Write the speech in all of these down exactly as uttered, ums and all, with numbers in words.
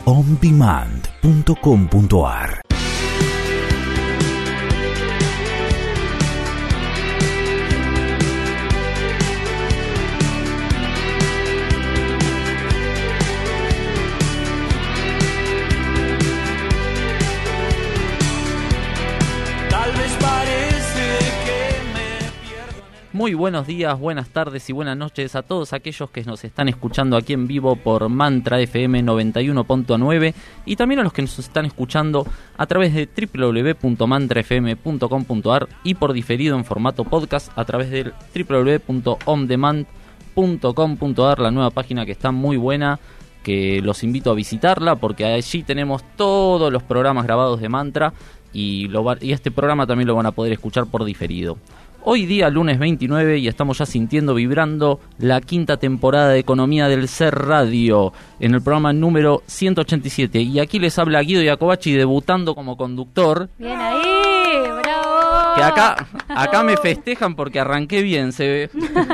on demand punto com punto a r. Muy buenos días, buenas tardes y buenas noches a todos aquellos que nos están escuchando aquí en vivo por Mantra F M noventa y uno punto nueve y también a los que nos están escuchando a través de doble u doble u doble u punto mantra f m punto com punto a r y por diferido en formato podcast a través del doble u doble u doble u punto on demand punto com punto a r, la nueva página que está muy buena, que los invito a visitarla porque allí tenemos todos los programas grabados de Mantra y, lo va, y este programa también lo van a poder escuchar por diferido. Hoy día, lunes veintinueve, y estamos ya sintiendo, vibrando la quinta temporada de Economía del Ser Radio, en el programa número ciento ochenta y siete. Y aquí les habla Guido Iacobacci, debutando como conductor. ¡Bien ahí! ¡Bravo! Que acá, acá me festejan porque arranqué bien, se ve.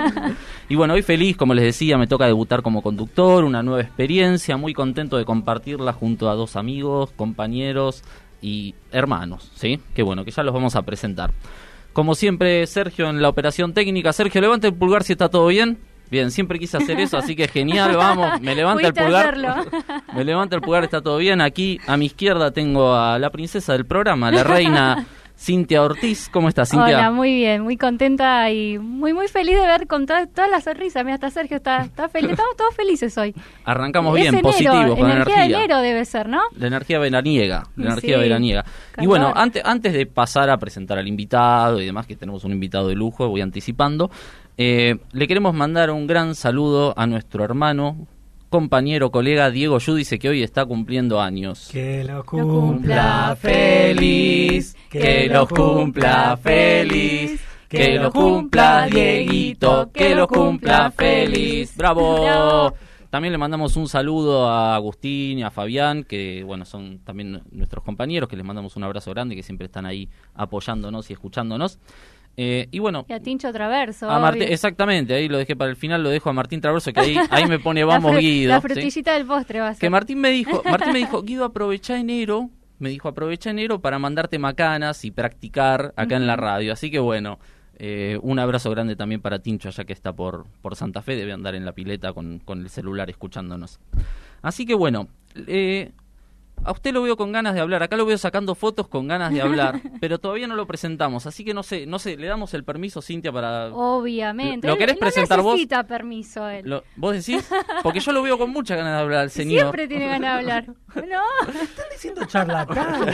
Y bueno, hoy feliz, como les decía, me toca debutar como conductor, una nueva experiencia, muy contento de compartirla junto a dos amigos, compañeros y hermanos, ¿sí? Que bueno, que ya los vamos a presentar. Como siempre, Sergio en la operación técnica. Sergio, levante el pulgar si está todo bien. Bien, siempre quise hacer eso, así que genial, vamos, me levanta el pulgar. Me levanta el pulgar, está todo bien. Aquí a mi izquierda tengo a la princesa del programa, la reina Cintia Ortiz. ¿Cómo estás, Cintia? Hola, muy bien, muy contenta y muy muy feliz de ver con toda, toda la sonrisa. Mira, hasta Sergio está, está feliz, estamos todos felices hoy. Arrancamos Es bien, enero, positivos, con energía. energía. de enero debe ser, ¿no? La energía veraniega, la energía Sí, veraniega. calor. Y bueno, antes, antes de pasar a presentar al invitado y demás, que tenemos un invitado de lujo, voy anticipando, eh, le queremos mandar un gran saludo a nuestro hermano, compañero, colega Diego Yudice, que hoy está cumpliendo años. Que lo cumpla feliz, que lo cumpla feliz, que lo cumpla Dieguito, que lo cumpla feliz. ¡Bravo! Bravo. También le mandamos un saludo a Agustín y a Fabián, que bueno, son también nuestros compañeros, que les mandamos un abrazo grande, que siempre están ahí apoyándonos y escuchándonos. Eh, y bueno, Y a Tincho Traverso. a Martín, obvio. exactamente, ahí lo dejé para el final, lo dejo a Martín Traverso, que ahí, ahí me pone vamos la fru- Guido. La ¿sí? frutillita del postre va a ser. Que Martín me dijo, Martín me dijo, Guido, aprovecha enero, me dijo, aprovecha enero para mandarte macanas y practicar acá en la radio. Así que bueno, eh, un abrazo grande también para Tincho, allá que está por, por Santa Fe, debe andar en la pileta con, con el celular escuchándonos. Así que bueno, eh, a usted lo veo con ganas de hablar, acá lo veo sacando fotos con ganas de hablar, pero todavía no lo presentamos, así que no sé, no sé, le damos el permiso, Cintia, para... Obviamente. ¿Lo Él- querés él presentar no vos? necesita permiso él. Lo- ¿Vos decís? Porque yo lo veo con muchas ganas de hablar, señor. Siempre tiene ganas de hablar. No. están diciendo charlatán.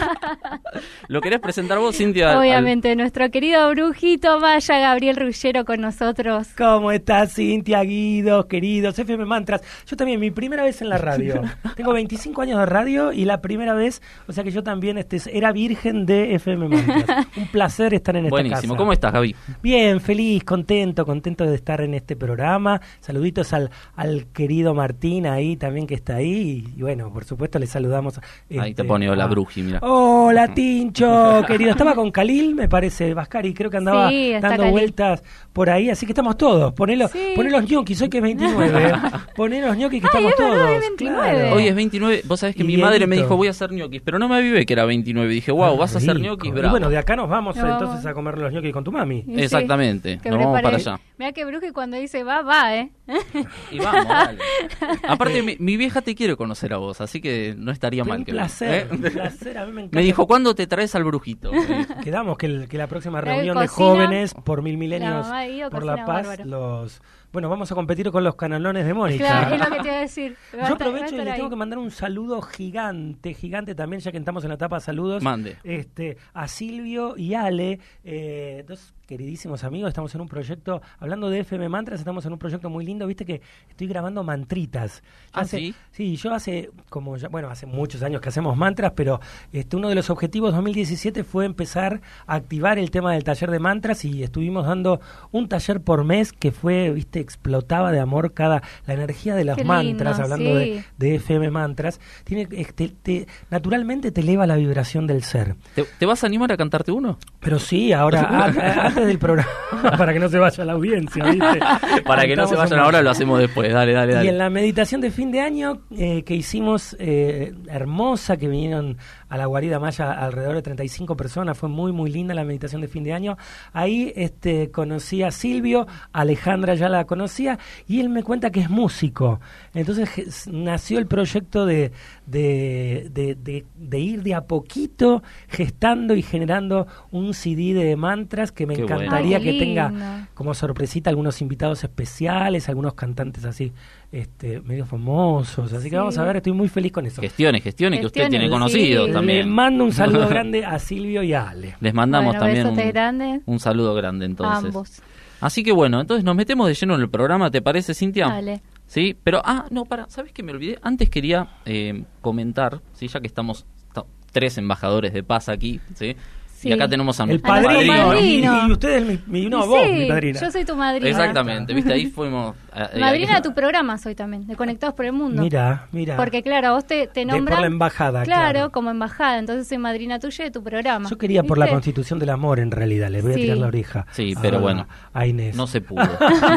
¿Lo querés presentar vos, Cintia? al- Obviamente, nuestro querido brujito Maya Gabriel Ruggero con nosotros. ¿Cómo estás, Cintia, Guido, queridos F M Mantras? Yo también, mi primera vez en la radio. Tengo veinticinco años de radio y la primera vez, o sea que yo también este, era virgen de F M Mantras. Un placer estar en esta Buenísimo. casa. ¿Cómo estás, Gaby? Bien, feliz, contento, contento de estar en este programa. Saluditos al, al querido Martín ahí también que está ahí. Y, y bueno, por supuesto le saludamos. Ahí este, te pone hola, a- Bruji, mira. Hola, Tincho, querido. Estaba con Khalil, me parece, Vascari, creo que andaba Sí, está dando Khalil. vueltas por ahí, así que estamos todos. Ponelo, Sí. poné los ñoquis, hoy que es veintinueve. Poné los ñoquis que Ay, estamos es verdad, todos. es veintinueve. claro. Hoy es veintinueve. Vos sabés que Y mi madre me Dieguito. dijo, voy a hacer ñoquis, pero no me avivé que era veintinueve. Dije, wow, vas a hacer Rico. ñoquis, Y bravo. bueno, de acá nos vamos No. entonces a comer los ñoquis con tu mami. Sí, Exactamente. que Nos vamos prepare- para allá. Mira que Bruji cuando dice va, va, ¿eh? Y vamos, dale. Aparte, mi, mi vieja te quiere conocer a vos, así que no estaría mal Un que placer, ¿eh? un placer, a mí me encanta. Me dijo, ¿cuándo te traes al brujito? Me dijo. Quedamos que, el- que la próxima Trae reunión de cocina. jóvenes por mil La milenios mamá de Guido por cocina la paz, bárbaro. los bueno, vamos a competir con los canalones de Mónica. Claro, es lo que te iba a decir. Va a Yo estar- va a aprovecho y estar le ahí. tengo que mandar un saludo gigante, gigante también, ya que estamos en la etapa de saludos. Mande. Este, a Silvio y Ale, eh, dos queridísimos amigos, estamos en un proyecto, hablando de F M Mantras, estamos en un proyecto muy lindo, viste que estoy grabando mantritas. Yo ¿Ah, hace- sí? Sí, yo hace, como ya, bueno, hace muchos años que hacemos mantras, pero este, uno de los objetivos dos mil diecisiete fue empezar a activar el tema del taller de mantras y estuvimos dando un taller por mes que fue, viste, viste, explotaba de amor cada, la energía de los Qué mantras, lindo, hablando sí. de, de F M Mantras, tiene, este, te, naturalmente te eleva la vibración del ser. ¿Te, te vas a animar a cantarte uno? Pero sí, ahora, a- antes del programa, para que no se vaya la audiencia, ¿viste? Para que no se Estamos vayan en- ahora, lo hacemos después. Dale, dale, dale. Y en la meditación de fin de año eh, que hicimos, eh, hermosa, que vinieron a la guarida maya alrededor de treinta y cinco personas, fue muy muy linda la meditación de fin de año. Ahí este, conocí a Silvio, Alejandra ya la conocía, y él me cuenta que es músico. Entonces je- nació el proyecto de, de, de, de, de ir de a poquito gestando y generando un C D de mantras que me Qué bueno. encantaría Ay, qué que tenga lindo. como sorpresita algunos invitados especiales, algunos cantantes así, este, medio famosos. Así que Sí. vamos a ver, estoy muy feliz con eso. Gestiones, gestiones que usted Gestiones, tiene conocido sí. también. Le mando un saludo grande a Silvio y a Ale. Les mandamos Bueno, también besotes un, grandes. un saludo grande entonces. Ambos. Así que bueno, entonces nos metemos de lleno en el programa, ¿te parece, Cintia? Dale. Sí, pero, ah, no, para, ¿sabes qué me olvidé? Antes quería eh, comentar, ¿sí? Ya que estamos ta- tres embajadores de paz aquí, ¿sí? Sí. Y acá tenemos a El nuestro nuestro padrino. Y, padrino. y usted es mi, mi- no, Y vos, sí, mi padrina. yo soy tu madrina. Exactamente, ¿viste? Ahí fuimos... eh, Madrina eh, de tu programa soy también, de Conectados por el Mundo. Mira, mira. Porque claro, a vos te, te De- nombran... por la embajada, Claro, claro. como embajada, entonces soy madrina tuya de tu programa. Yo quería por la ¿Viste? Constitución del Amor, en realidad. Le voy a Sí. tirar la oreja. Sí, pero a- bueno. A Inés. No se pudo.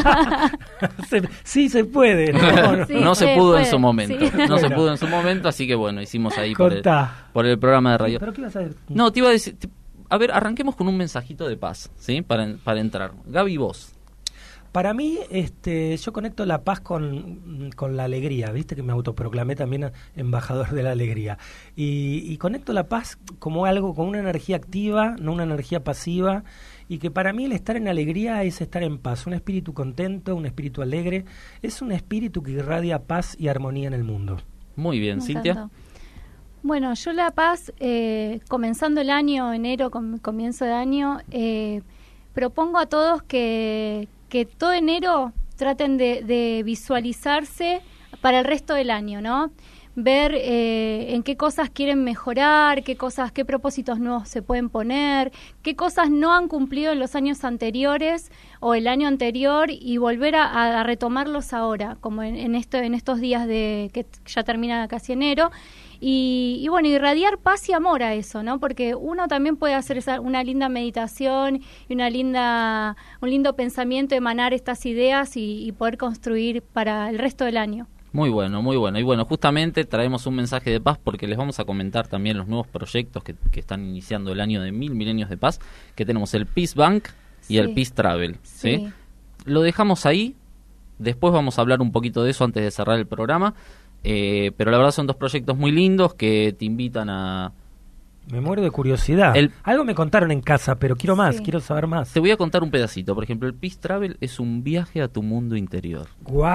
Se- sí, se puede. No, no. Sí, no se se pudo en puede, su momento. sí. No se Bueno. pudo en su momento, así que bueno, hicimos ahí por el, Contá. por el programa de radio. ¿Pero qué ibas a decir? No, te iba a decir... te- a ver, arranquemos con un mensajito de paz, ¿sí? Para, para entrar. Gaby, vos. Para mí, este, yo conecto la paz con, con la alegría, viste que me autoproclamé también embajador de la alegría. Y, y conecto la paz como algo, con una energía activa, no una energía pasiva, y que para mí el estar en alegría es estar en paz. Un espíritu contento, un espíritu alegre, es un espíritu que irradia paz y armonía en el mundo. Muy bien, Me Cintia. encantó. Bueno, yo La Paz, eh, comenzando el año, enero, com- comienzo de año, eh, propongo a todos que, que todo enero traten de, de visualizarse para el resto del año, ¿no? Ver eh, en qué cosas quieren mejorar, qué cosas, qué propósitos nuevos se pueden poner, qué cosas no han cumplido en los años anteriores o el año anterior y volver a, a retomarlos ahora, como en, en, esto, en estos días de que ya termina casi enero. Y, y bueno, irradiar paz y amor a eso, ¿no? Porque uno también puede hacer esa, una linda meditación y una linda, un lindo pensamiento, emanar estas ideas y, y poder construir para el resto del año. Muy bueno, muy bueno. Y bueno, justamente traemos un mensaje de paz porque les vamos a comentar también los nuevos proyectos que, que están iniciando el año de Mil Milenios de Paz, que tenemos el Peace Bank y Sí. el Peace Travel, ¿sí? Sí. Lo dejamos ahí, después vamos a hablar un poquito de eso antes de cerrar el programa, eh, pero la verdad son dos proyectos muy lindos que te invitan a... Me muero de curiosidad. El- Algo me contaron en casa, pero quiero más, Sí. quiero saber más. Te voy a contar un pedacito. Por ejemplo, el Peace Travel es un viaje a tu mundo interior.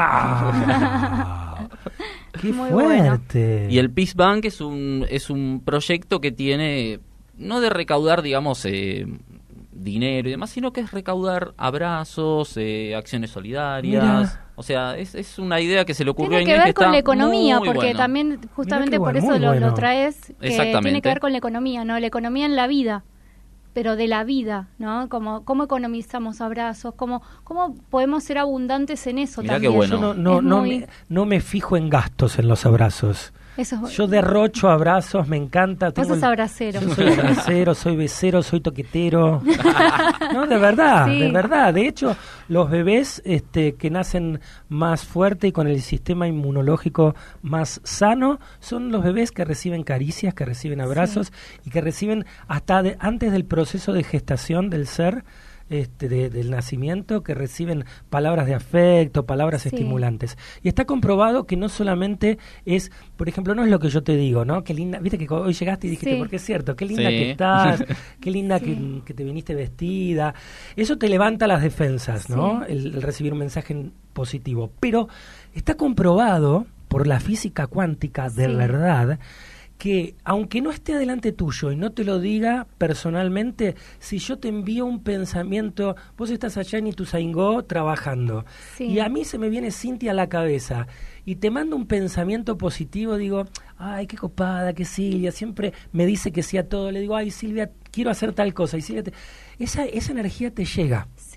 ¡Guau! ¡Qué Muy fuerte! Y el Peace Bank es un, es un proyecto que tiene, no de recaudar, digamos, eh, dinero y demás, sino que es recaudar abrazos, eh, acciones solidarias. Mira. O sea, es, es una idea que se le ocurrió Tiene a que Inés ver con está la economía, muy porque bueno. también justamente qué por bueno, eso muy lo, bueno. lo traes, que Exactamente. tiene que ver con la economía, ¿no? La economía en la vida, pero de la vida, ¿no? Como cómo economizamos abrazos, cómo cómo podemos ser abundantes en eso Mirá qué también. bueno. Yo no, no, Es no, muy- me, no me fijo en gastos en los abrazos. Eso es, Yo derrocho abrazos, me encanta. vos tengo sos el- abracero. Yo soy abracero, soy becero, soy toquetero. No, de verdad, Sí. de verdad. De hecho, los bebés este, que nacen más fuerte y con el sistema inmunológico más sano son los bebés que reciben caricias, que reciben abrazos y que reciben hasta de- antes del proceso de gestación del ser. Este, de- del nacimiento, que reciben palabras de afecto, palabras Sí. estimulantes. Y está comprobado que no solamente es, por ejemplo, no es lo que yo te digo, ¿no? Qué linda, viste que hoy llegaste y dijiste, Sí. porque es cierto, qué linda Sí. que estás, qué linda Sí. que, que te viniste vestida. Eso te levanta las defensas, ¿no? Sí. El, el recibir un mensaje positivo. Pero está comprobado por la física cuántica de Sí. verdad que aunque no esté adelante tuyo y no te lo diga personalmente, si yo te envío un pensamiento, vos estás allá en Ituzaingó trabajando, Sí. y a mí se me viene Cintia a la cabeza, y te mando un pensamiento positivo, digo, ay, qué copada, que Silvia, siempre me dice que sí a todo, le digo, ay, Silvia, quiero hacer tal cosa, y Silvia te... esa, esa energía te llega. Sí.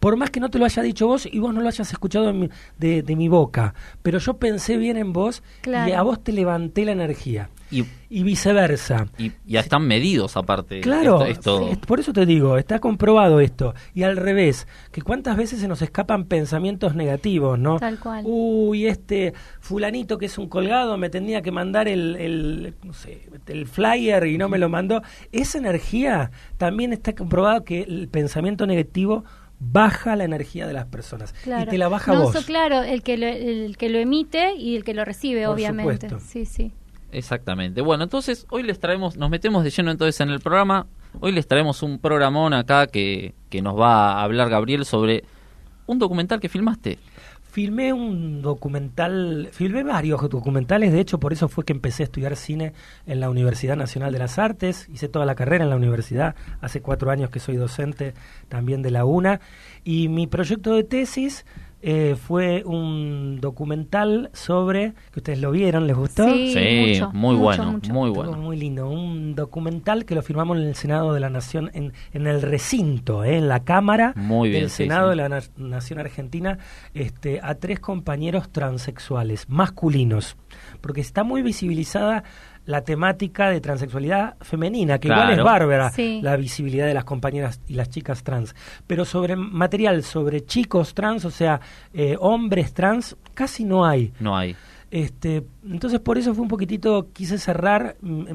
por más que no te lo haya dicho vos y vos no lo hayas escuchado de mi, de, de mi boca, pero yo pensé bien en vos, claro, y a vos te levanté la energía. Y, y viceversa. Y ya están medidos aparte. Claro, esto, esto... Sí, por eso te digo, está comprobado esto. Y al revés, que cuántas veces se nos escapan pensamientos negativos, ¿no? Tal cual. Uy, este fulanito que es un colgado me tenía que mandar el, el, no sé, el flyer y no me lo mandó. Esa energía también está comprobado que el pensamiento negativo baja la energía de las personas, claro, y te la baja no, vos. So, claro, el que, lo, el que lo emite y el que lo recibe, por obviamente. Supuesto. Sí, sí. Exactamente. Bueno, entonces hoy les traemos, nos metemos de lleno entonces en el programa. Hoy les traemos un programón acá que, que nos va a hablar Gabriel sobre un documental que filmaste. Filmé un documental, filmé varios documentales, de hecho por eso fue que empecé a estudiar cine en la Universidad Nacional de las Artes, hice toda la carrera en la universidad, hace cuatro años que soy docente también de la UNA, y mi proyecto de tesis eh, fue un documental sobre, que ustedes lo vieron, ¿les gustó? Sí, sí mucho, muy mucho, bueno, mucho. muy bueno. Muy lindo, un documental que lo firmamos en el Senado de la Nación, en, en el recinto, eh, en la Cámara muy bien, del sí, Senado sí. de la Na- Nación Argentina, este, a tres compañeros transexuales, masculinos, porque está muy visibilizada la temática de transexualidad femenina, que claro. igual es bárbara, sí, la visibilidad de las compañeras y las chicas trans, pero sobre material sobre chicos trans, o sea, eh, hombres trans, casi no hay. No hay. Este, entonces por eso fue un poquitito, quise cerrar mm,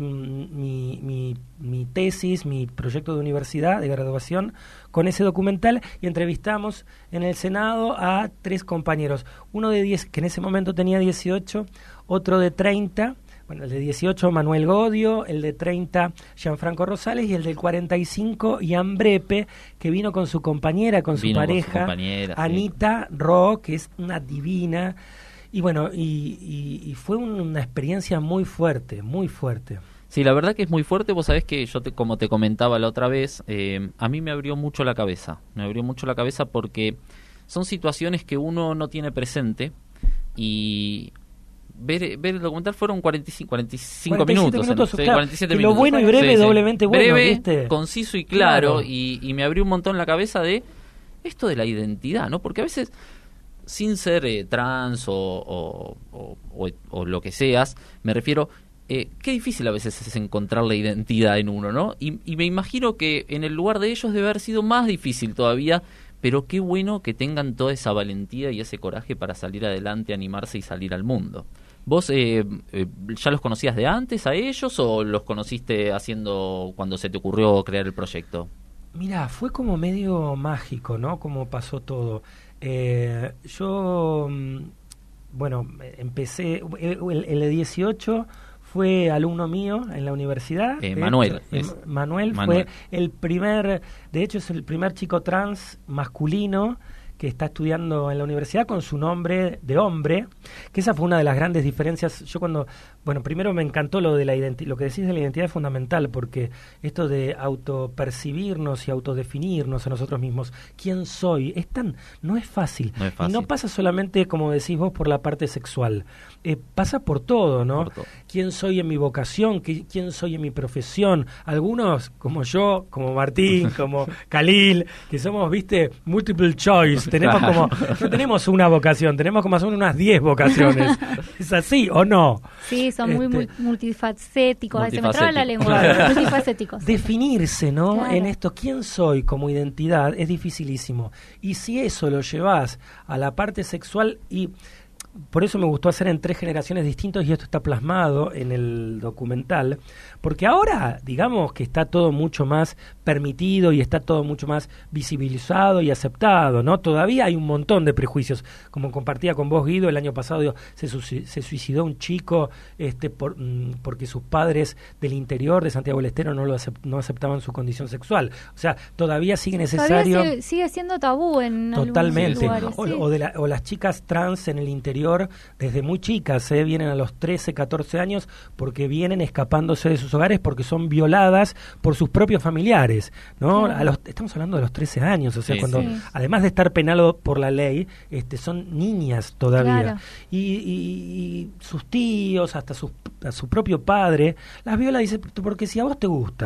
mi, mi, mi tesis, mi proyecto de universidad, de graduación, con ese documental, y entrevistamos en el Senado a tres compañeros, uno de diez, que en ese momento tenía dieciocho, otro de treinta, bueno, el de dieciocho Manuel Godio, el de treinta Gianfranco Rosales y el del cuarenta y cinco Ian Brepe, que vino con su compañera, con vino su pareja, con su compañera, Anita sí. Ro, que es una divina. Y bueno, y, y, y fue un, una experiencia muy fuerte, muy fuerte. Sí, la verdad que es muy fuerte. Vos sabés que yo, te, como te comentaba la otra vez, eh, a mí me abrió mucho la cabeza. Me abrió mucho la cabeza porque son situaciones que uno no tiene presente y... Ver, ver el documental fueron cuarenta y cinco, cuarenta y cinco minutos, minutos sí, claro, cuarenta y siete que minutos. Lo bueno y breve, sí, sí. doblemente bueno, breve, ¿viste? conciso y claro, claro. Y, y me abrió un montón la cabeza de esto de la identidad, ¿no? Porque a veces, sin ser eh, trans o, o, o, o, o lo que seas, me refiero, eh, qué difícil a veces es encontrar la identidad en uno, ¿no? Y, y me imagino que en el lugar de ellos debe haber sido más difícil todavía. Pero qué bueno que tengan toda esa valentía y ese coraje para salir adelante, animarse y salir al mundo. ¿Vos eh, eh, ya los conocías de antes a ellos o los conociste haciendo cuando se te ocurrió crear el proyecto? Mira, fue como medio mágico, ¿no? Como pasó todo. Eh, yo, bueno, empecé, el, el, el de dieciocho fue alumno mío en la universidad. Eh, Manuel. Hecho, eh, Manuel. Manuel fue el primer, de hecho es el primer chico trans masculino que está estudiando en la universidad con su nombre de hombre, que esa fue una de las grandes diferencias. Yo cuando, bueno, primero me encantó lo de la identidad, lo que decís de la identidad es fundamental, porque esto de autopercibirnos y autodefinirnos a nosotros mismos, quién soy, es tan, no es fácil. No es fácil. Y no pasa solamente, como decís vos, por la parte sexual, eh, pasa por todo, ¿no? Por todo. Quién soy en mi vocación, ¿Qué, quién soy en mi profesión. Algunos, como yo, como Martín, como Khalil, que somos, viste, multiple choice. Tenemos Claro. como, no tenemos una vocación, tenemos como son unas diez vocaciones. ¿Es así o no? Sí, son muy Este, multifacéticos. Se me traba la lengua. Claro. Multifacéticos. Definirse, ¿no? Claro. En esto, quién soy como identidad es dificilísimo. Y si eso lo llevas a la parte sexual, y por eso me gustó hacer en tres generaciones distintas, y esto está plasmado en el documental, porque ahora, digamos que está todo mucho más permitido y está todo mucho más visibilizado y aceptado, ¿no? Todavía hay un montón de prejuicios, como compartía con vos, Guido, el año pasado digo, se, suic- se suicidó un chico este por, mm, porque sus padres del interior de Santiago del Estero no lo acep- no aceptaban su condición sexual. O sea, todavía sigue necesario... Todavía sigue, sigue siendo tabú en Totalmente. algunos lugares. O, Sí. o, de la- o las chicas trans en el interior, desde muy chicas, ¿eh? Vienen a los trece, catorce años porque vienen escapándose de sus hogares porque son violadas por sus propios familiares, ¿no? Claro. A los, estamos hablando de los trece años, o sea, Sí, cuando sí. además de estar penado por la ley, este, son niñas todavía. Claro. Y, y- y sus tíos, hasta sus, a su propio padre, las viola y dice, porque si a vos te gusta,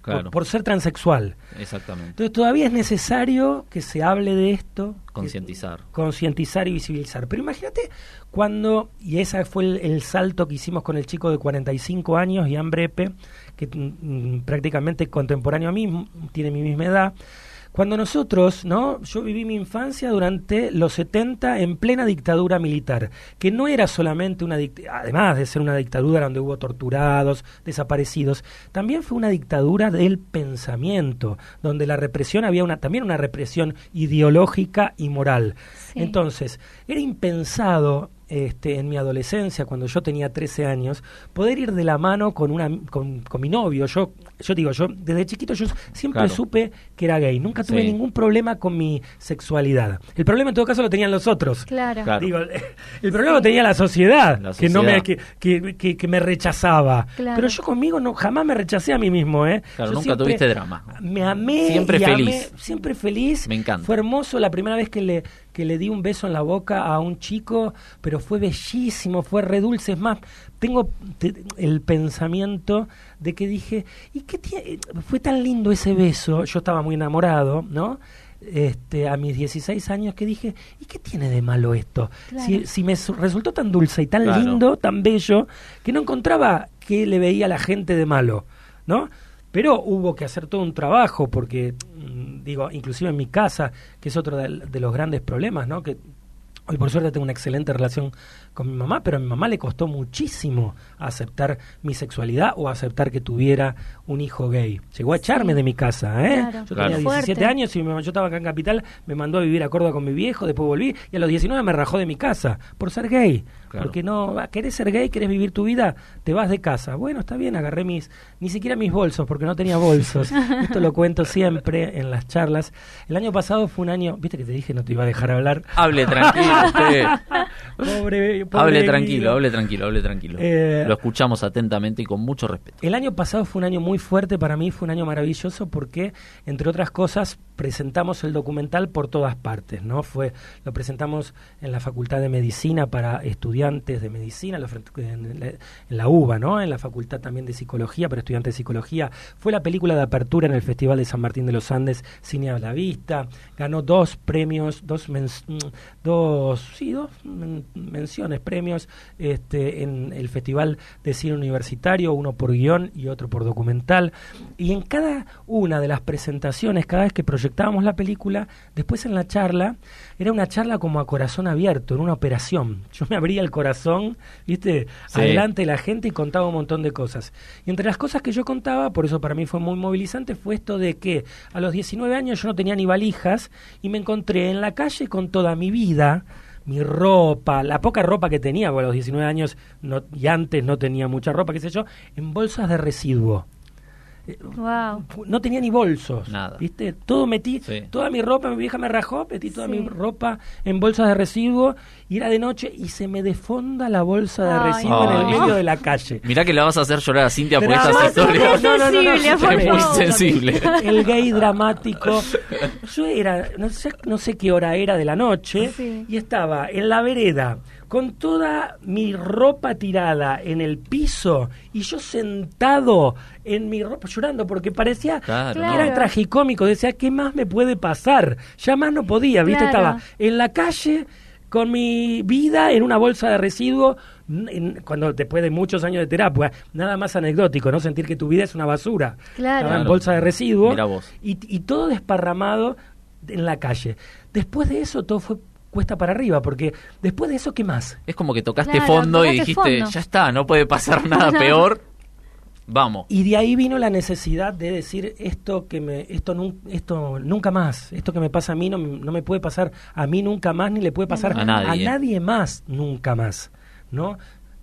Claro. por, por ser transexual. Exactamente. Entonces todavía es necesario que se hable de esto. Concientizar. que- Concientizar y visibilizar. Pero imagínate cuando, y ese fue el, el salto que hicimos con el chico de cuarenta y cinco años, Ian Brepe, que mm, prácticamente contemporáneo a mí, m- tiene mi misma edad. Cuando nosotros, ¿no? Yo viví mi infancia durante los setenta en plena dictadura militar, que no era solamente una dictadura, además de ser una dictadura donde hubo torturados, desaparecidos, también fue una dictadura del pensamiento, donde la represión había una también una represión ideológica y moral. Sí. Entonces, era impensado este, en mi adolescencia, cuando yo tenía trece años, poder ir de la mano con una con, con mi novio. Yo yo digo, yo desde chiquito yo siempre Claro. supe que era gay. Nunca tuve Sí. ningún problema con mi sexualidad. El problema en todo caso lo tenían los otros. Claro. Claro. Digo, el problema lo tenía la sociedad, La que no me sociedad. que, que, que- que me rechazaba. Claro. Pero yo conmigo no jamás me rechacé a mí mismo, ¿eh? Claro, Yo nunca siempre tuviste drama. Me amé Siempre y feliz. amé- siempre feliz. Me encanta. Fue hermoso la primera vez que le que le di un beso en la boca a un chico, pero fue bellísimo, fue re dulce. Es más, tengo te- el pensamiento de que dije, ¿y qué tiene? Fue tan lindo ese beso, yo estaba muy enamorado, ¿no? Este, a mis dieciséis años, que dije, ¿y qué tiene de malo esto? Claro. Si, si me su- resultó tan dulce y tan Claro. lindo, tan bello, que no encontraba qué le veía a la gente de malo, ¿no? Pero hubo que hacer todo un trabajo porque, mm, digo, inclusive en mi casa, que es otro de, de los grandes problemas, ¿no? Que hoy por suerte tengo una excelente relación con mi mamá, pero a mi mamá le costó muchísimo aceptar mi sexualidad o aceptar que tuviera un hijo gay. Llegó a echarme Sí. de mi casa, ¿eh? Claro. Yo Claro. tenía diecisiete Fuerte. años y mi mamá- yo estaba acá en Capital, me mandó a vivir a Córdoba con mi viejo, después volví y a los diecinueve me rajó de mi casa por ser gay. Claro. Porque no, ah, querés ser gay, querés vivir tu vida, te vas de casa. Bueno, está bien, agarré mis, ni siquiera mis bolsos, porque no tenía bolsos. Esto lo cuento siempre en las charlas. El año pasado fue un año, viste que te dije no te iba a dejar hablar. Hable tranquilo usted. Pobre, pobre Hable Guido. tranquilo, hable tranquilo, hable tranquilo. Eh, Lo escuchamos atentamente y con mucho respeto. El año pasado fue un año muy fuerte para mí, fue un año maravilloso porque, entre otras cosas, presentamos el documental por todas partes, ¿no? Fue, lo presentamos en la Facultad de Medicina para estudiantes de medicina, lo fre- en la, en la UBA, ¿no? En la Facultad también de Psicología para estudiantes de Psicología. Fue la película de apertura en el Festival de San Martín de los Andes, Cine a la Vista. Ganó dos premios, dos, men- dos, sí, dos men- menciones, premios este, en el Festival de Cine Universitario, uno por guión y otro por documental. Y en cada una de las presentaciones, cada vez que proyectábamos la película, después en la charla, era una charla como a corazón abierto, en una operación. Yo me abría el corazón, ¿viste? Sí. Adelante de la gente y contaba un montón de cosas. Y entre las cosas que yo contaba, por eso para mí fue muy movilizante, fue esto de que a los diecinueve años yo no tenía ni valijas y me encontré en la calle con toda mi vida, mi ropa, la poca ropa que tenía, porque a los diecinueve años no, y antes no tenía mucha ropa, qué sé yo, en bolsas de residuo. Wow. No tenía ni bolsos, Nada. ¿viste? Todo metí, Sí. toda mi ropa, mi vieja me rajó, metí toda Sí. mi ropa en bolsas de residuo y era de noche y se me defonda la bolsa de Ay, residuo en el no. medio de la calle. Mirá que la vas a hacer llorar a Cintia por estas Drama- historias. No, no, no, no, Sensible, no, por escúchame. Muy favor. sensible. El gay dramático. Yo era, no sé, no sé qué hora era de la noche, Sí. y estaba en la vereda con toda mi ropa tirada en el piso y yo sentado en mi ropa llorando porque parecía Claro, que Claro. era tragicómico. Decía, ¿qué más me puede pasar? Ya más no podía, ¿viste? Claro. Estaba en la calle con mi vida en una bolsa de residuos, en- cuando después de muchos años de terapia, nada más anecdótico, ¿no? Sentir que tu vida es una basura. Claro. Estaba en Claro. bolsa de residuos Mirá vos. y, y todo desparramado en la calle. Después de eso todo fue cuesta para arriba, porque después de eso, ¿qué más? Es como que tocaste Claro, fondo y tocaste dijiste, fondo. ya está, no puede pasar nada peor. Vamos. Y de ahí vino la necesidad de decir esto que me esto nun- esto nunca más, esto que me pasa a mí no, no me puede pasar a mí nunca más, ni le puede pasar A nadie. nadie más nunca más, ¿no?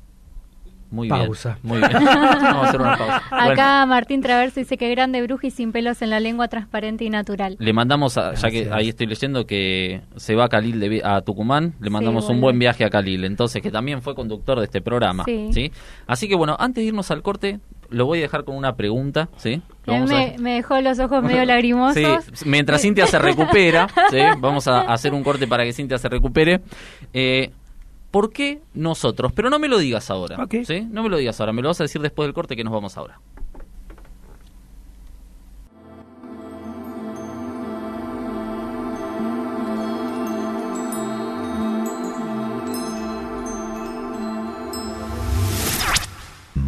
Muy Pausa. bien. Muy bien. Vamos a hacer una pausa. Bueno, Acá Martín Traverso dice que grande bruja y sin pelos en la lengua, transparente y natural. le mandamos, a- ya que Gracias. ahí estoy leyendo que se va a Khalil de vi- a Tucumán, le mandamos un vuelve. buen viaje a Khalil, entonces que también fue conductor de este programa. Sí. ¿sí? Así que bueno, antes de irnos al corte, lo voy a dejar con una pregunta. ¿sí? A mí Vamos a- me, me dejó los ojos medio lagrimosos. Sí, mientras Cintia se recupera, ¿sí? Vamos a hacer un corte para que Cintia se recupere. Eh, ¿Por qué nosotros? Pero no me lo digas ahora. Ok. ¿sí? No me lo digas ahora, me lo vas a decir después del corte que nos vamos ahora.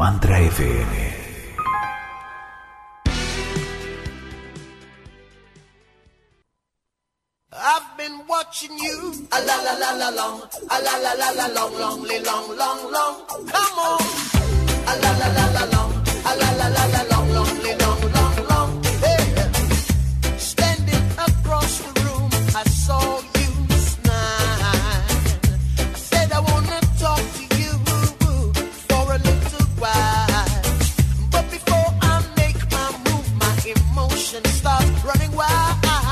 Mantra F M. I've been watching you, a la la la la long, a la la la la long, long, long, long, long. Come on, a la la la la long, a la la la la long, long, long, long, long. Hey, standing across the room, I saw you smile. I said I wanna talk to you for a little while, but before I make my move, my emotions start running wild.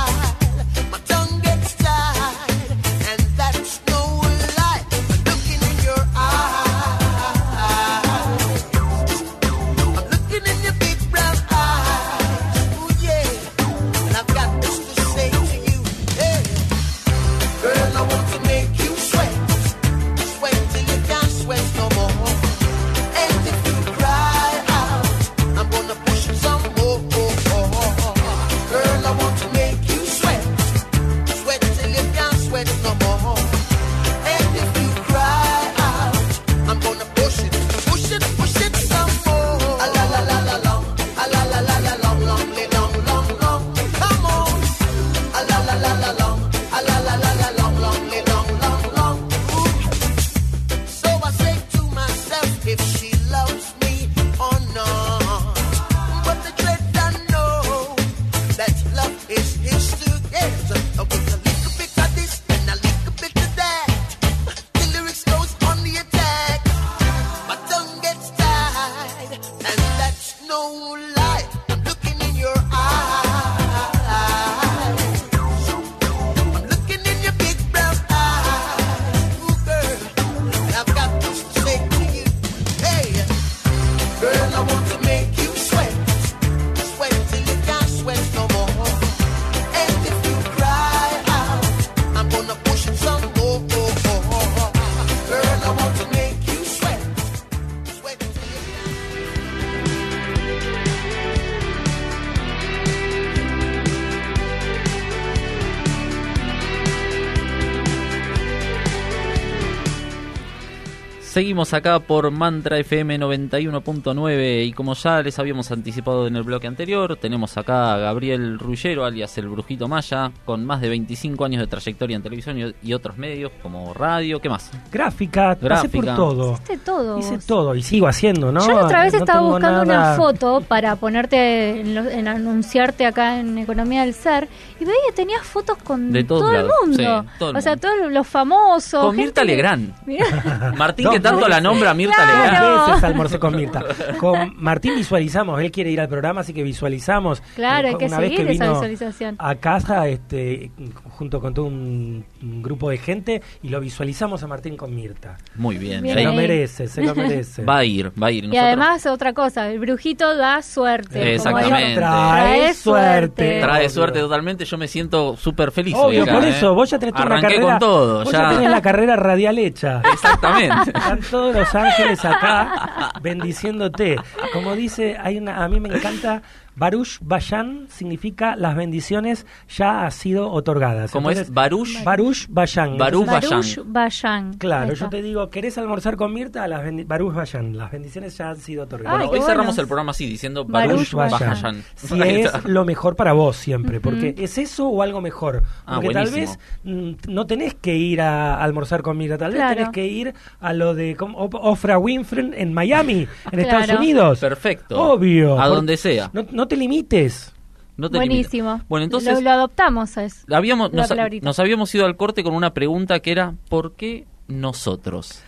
Seguimos acá por Mantra F M noventa y uno punto nueve y como ya les habíamos anticipado en el bloque anterior, tenemos acá a Gabriel Rullero, alias el Brujito Maya, con más de veinticinco años de trayectoria en televisión y, y otros medios como radio, ¿qué más? Gráfica, Gráfica. pasé por todo. Hiciste todo. Hice vos. todo y sigo haciendo, ¿no? Yo la otra vez No estaba tengo buscando nada... una foto para ponerte en, lo- en anunciarte acá en Economía del Ser y veía que tenías fotos con De todos todo lados, el mundo. sí, todo el o sea, mundo. todos los famosos. Con gente Mirta que- Legrand. Mirá. Martín, Dos que tanto la veces. nombra Mirta Claro. Legrand. Dos veces almorcé con Mirta. Con Martín visualizamos, él quiere ir al programa, así que visualizamos. Claro, hay Eh, que una vez seguir que esa vino visualización. a casa, este, junto con todo un, un grupo de gente, y lo visualizamos a Martín con Mirta. Muy bien. Bien Se ahí lo ahí. merece, se lo merece. Va a ir, va a ir. Y Nosotros- además, otra cosa, el brujito da suerte. como Exactamente. digo, Trae suerte. Trae Obvio. suerte totalmente, yo me siento súper feliz hoy Obvio, acá, por ¿eh? eso, vos ya tenés toda una Arranqué carrera. con todo, vos ya. ya tenés la carrera radial hecha. Exactamente. Están todos los ángeles acá bendiciéndote. Como dice, hay una, a mí me encanta, Baruch Bayan significa las bendiciones ya han sido otorgadas. ¿Cómo es? Entonces, Baruch. Baruch Bayan. Baruch Entonces, Baruch Bayan. claro, Eso. yo te digo, ¿querés almorzar con Mirta? Las bendi- Baruch Bayan. Las bendiciones ya han sido otorgadas. Ay, Bueno, qué hoy cerramos bueno. el programa así, diciendo Baruch Baruch Bayan. Bayan. Si Ahí es está. lo mejor para vos siempre, porque Ujú. es eso o algo mejor. Ah, Porque tal buenísimo. vez mm, no tenés que ir a almorzar con Mirta, tal vez Claro. tenés que ir a lo de como Op- Oprah Winfrey en Miami, en Claro. Estados Unidos. Perfecto. Obvio. A Por- donde sea. No, no te limites. No te Buenísimo. limites. Bueno, entonces lo, lo adoptamos a eso. habíamos, la nos, palabrita. nos habíamos ido al corte con una pregunta que era ¿por qué nosotros?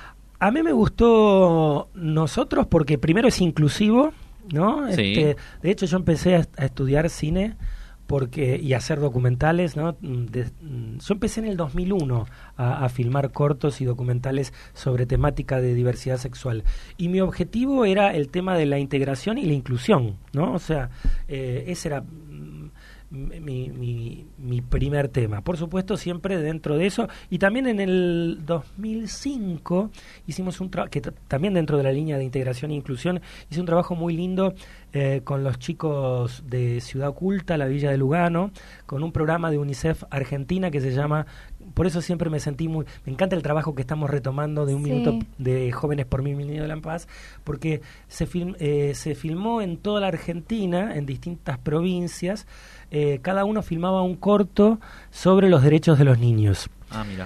A mí me gustó nosotros porque primero es inclusivo, ¿no? Sí. Este, de hecho, yo empecé a, a estudiar cine porque y a hacer documentales, ¿no? De- yo empecé en el dos mil uno a, a filmar cortos y documentales sobre temática de diversidad sexual y mi objetivo era el tema de la integración y la inclusión, ¿no? O sea, eh, ese era mm, mi, mi, mi primer tema. Por supuesto, siempre dentro de eso. Y también en el dos mil cinco hicimos un trabajo, que t- también dentro de la línea de integración e inclusión, hice un trabajo muy lindo eh, con los chicos de Ciudad Oculta, la Villa de Lugano, con un programa de UNICEF Argentina que se llama por eso siempre me sentí muy... Me encanta el trabajo que estamos retomando de un Sí. minuto de Jóvenes por Mil Niños de la Paz, porque se, film, eh, se filmó en toda la Argentina, en distintas provincias. Eh, cada uno filmaba un corto sobre los derechos de los niños. Ah, mira.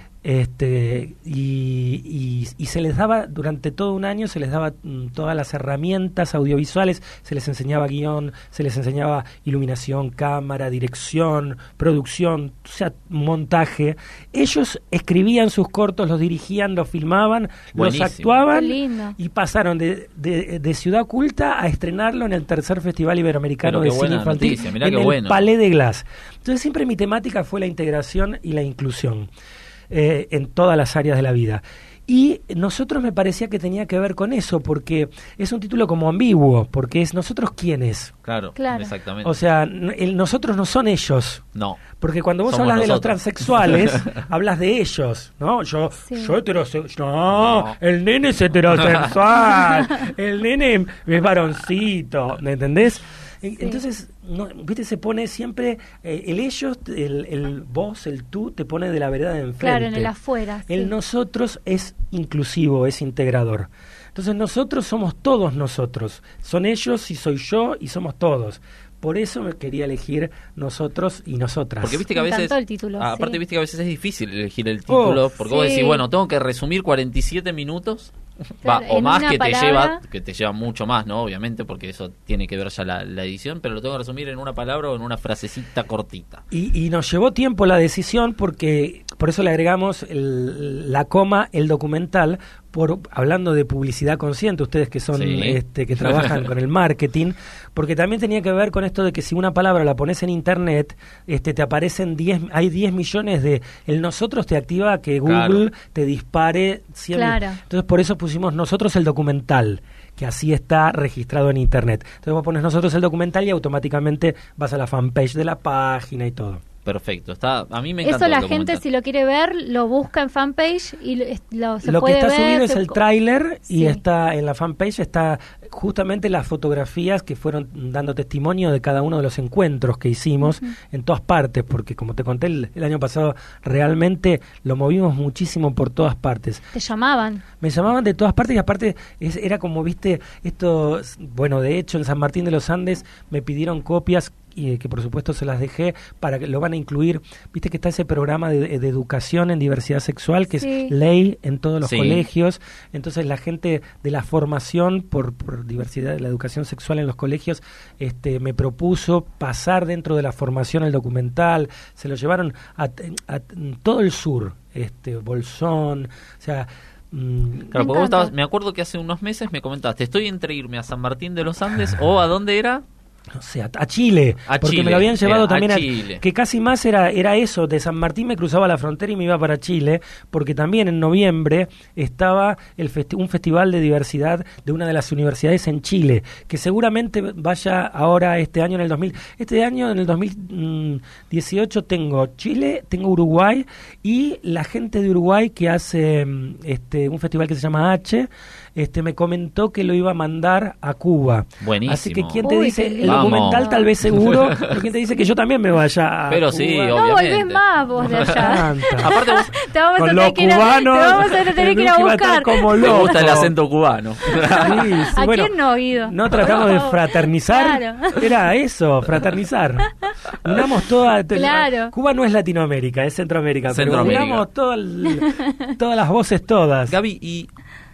Este y, y, y se les daba, durante todo un año, se les daba mm, todas las herramientas audiovisuales, se les enseñaba guión, se les enseñaba iluminación, cámara, dirección, producción, o sea, montaje. Ellos escribían sus cortos, los dirigían, los filmaban, Buenísimo. los actuaban Qué lindo. y pasaron de, de, de Ciudad Oculta a estrenarlo en el tercer Festival Iberoamericano Pero de qué Cine buena Infantil noticia, mirá en qué el bueno. Palais de Glass. Entonces siempre mi temática fue la integración y la inclusión. Eh, en todas las áreas de la vida. Y nosotros me parecía que tenía que ver con eso, porque es un título como ambiguo, porque es nosotros quiénes. Claro, Claro. exactamente. O sea, n- el nosotros no son ellos. no. Porque cuando vos Somos hablas de los nosotros. transexuales, hablas de ellos, ¿no? Yo, Sí. yo heterosexual. No, No. el nene es heterosexual. El nene es varoncito, ¿me entendés? Sí. Entonces, no, viste, se pone siempre eh, el ellos, el, el vos, el tú, te pone de la vereda de enfrente. Claro, en el afuera. El sí. nosotros es inclusivo, es integrador. Entonces nosotros somos todos nosotros. Son ellos y soy yo y somos todos. Por eso me quería elegir nosotros y nosotras. Porque viste que a Me veces encantó el título, ah, aparte sí. viste que a veces es difícil elegir el título, Oh, porque vos sí. decís, bueno, tengo que resumir cuarenta y siete minutos. Va, Claro, o en más una que te palabra. lleva que te lleva mucho más, ¿no? Obviamente, porque eso tiene que ver ya la, la edición, pero lo tengo que resumir en una palabra o en una frasecita cortita. Y, y nos llevó tiempo la decisión porque por eso le agregamos el- la coma, el documental, por hablando de publicidad consciente, ustedes que son Sí. este, que trabajan con el marketing, porque también tenía que ver con esto de que si una palabra la pones en internet, este te aparecen diez, hay diez millones de el nosotros te activa que Google Claro. te dispare cien mil. Claro. Entonces por eso pusimos nosotros el documental, que así está registrado en internet. Entonces vos pones nosotros el documental y automáticamente vas a la fanpage de la página y todo. Perfecto, está, a mí me encanta Eso la el gente, documental. si lo quiere ver, lo busca en fanpage y lo, es- lo- se Lo que puede está ver. subido es se el co- tráiler y Sí. está en la fanpage está justamente las fotografías que fueron dando testimonio de cada uno de los encuentros que hicimos en todas partes, porque como te conté el, el año pasado, realmente lo movimos muchísimo por todas partes. Te llamaban. Me llamaban de todas partes y aparte es- era como, viste, esto, bueno, de hecho en San Martín de los Andes me pidieron copias y eh, que por supuesto se las dejé para que lo van a incluir. Viste que está ese programa de, de educación en diversidad sexual que Sí. es ley en todos los Sí. colegios. Entonces la gente de la formación por, por diversidad de la educación sexual en los colegios este, me propuso pasar dentro de la formación el documental. Se lo llevaron a, a todo el sur, este Bolsón, o sea... mm, Claro, porque vos encanta. estabas, me acuerdo que hace unos meses me comentaste, estoy entre irme a San Martín de los Andes o a dónde era. No sé, a, a Chile, A porque Chile, me lo habían llevado era, a también a, Chile. que casi más era era eso, de San Martín me cruzaba la frontera y me iba para Chile, porque también en noviembre estaba el festi- un festival de diversidad de una de las universidades en Chile, que seguramente vaya ahora este año en el dos mil, este año en el dos mil dieciocho tengo Chile, tengo Uruguay y la gente de Uruguay que hace mm, este un festival que se llama H, este me comentó que lo iba a mandar a Cuba. Buenísimo. Así que quién te Uy, dice qué el lindo. documental Vamos. tal vez seguro, pero quién te dice que yo también me vaya a Pero Cuba. sí, No obviamente. volvés más vos de allá. Tanta. Aparte vos Te vamos a Con tener los que ir a, cubanos, te vamos a tener que ir a el Duque va a estar buscar. como me loco. gusta el acento cubano. Sí, sí, ¿A bueno, quién no, Guido? no tratamos de fraternizar, Claro. era eso, fraternizar. Unamos toda, Claro. Cuba no es Latinoamérica, es Centroamérica, Centroamérica. pero unamos todo el- todas las voces todas. Gaby, y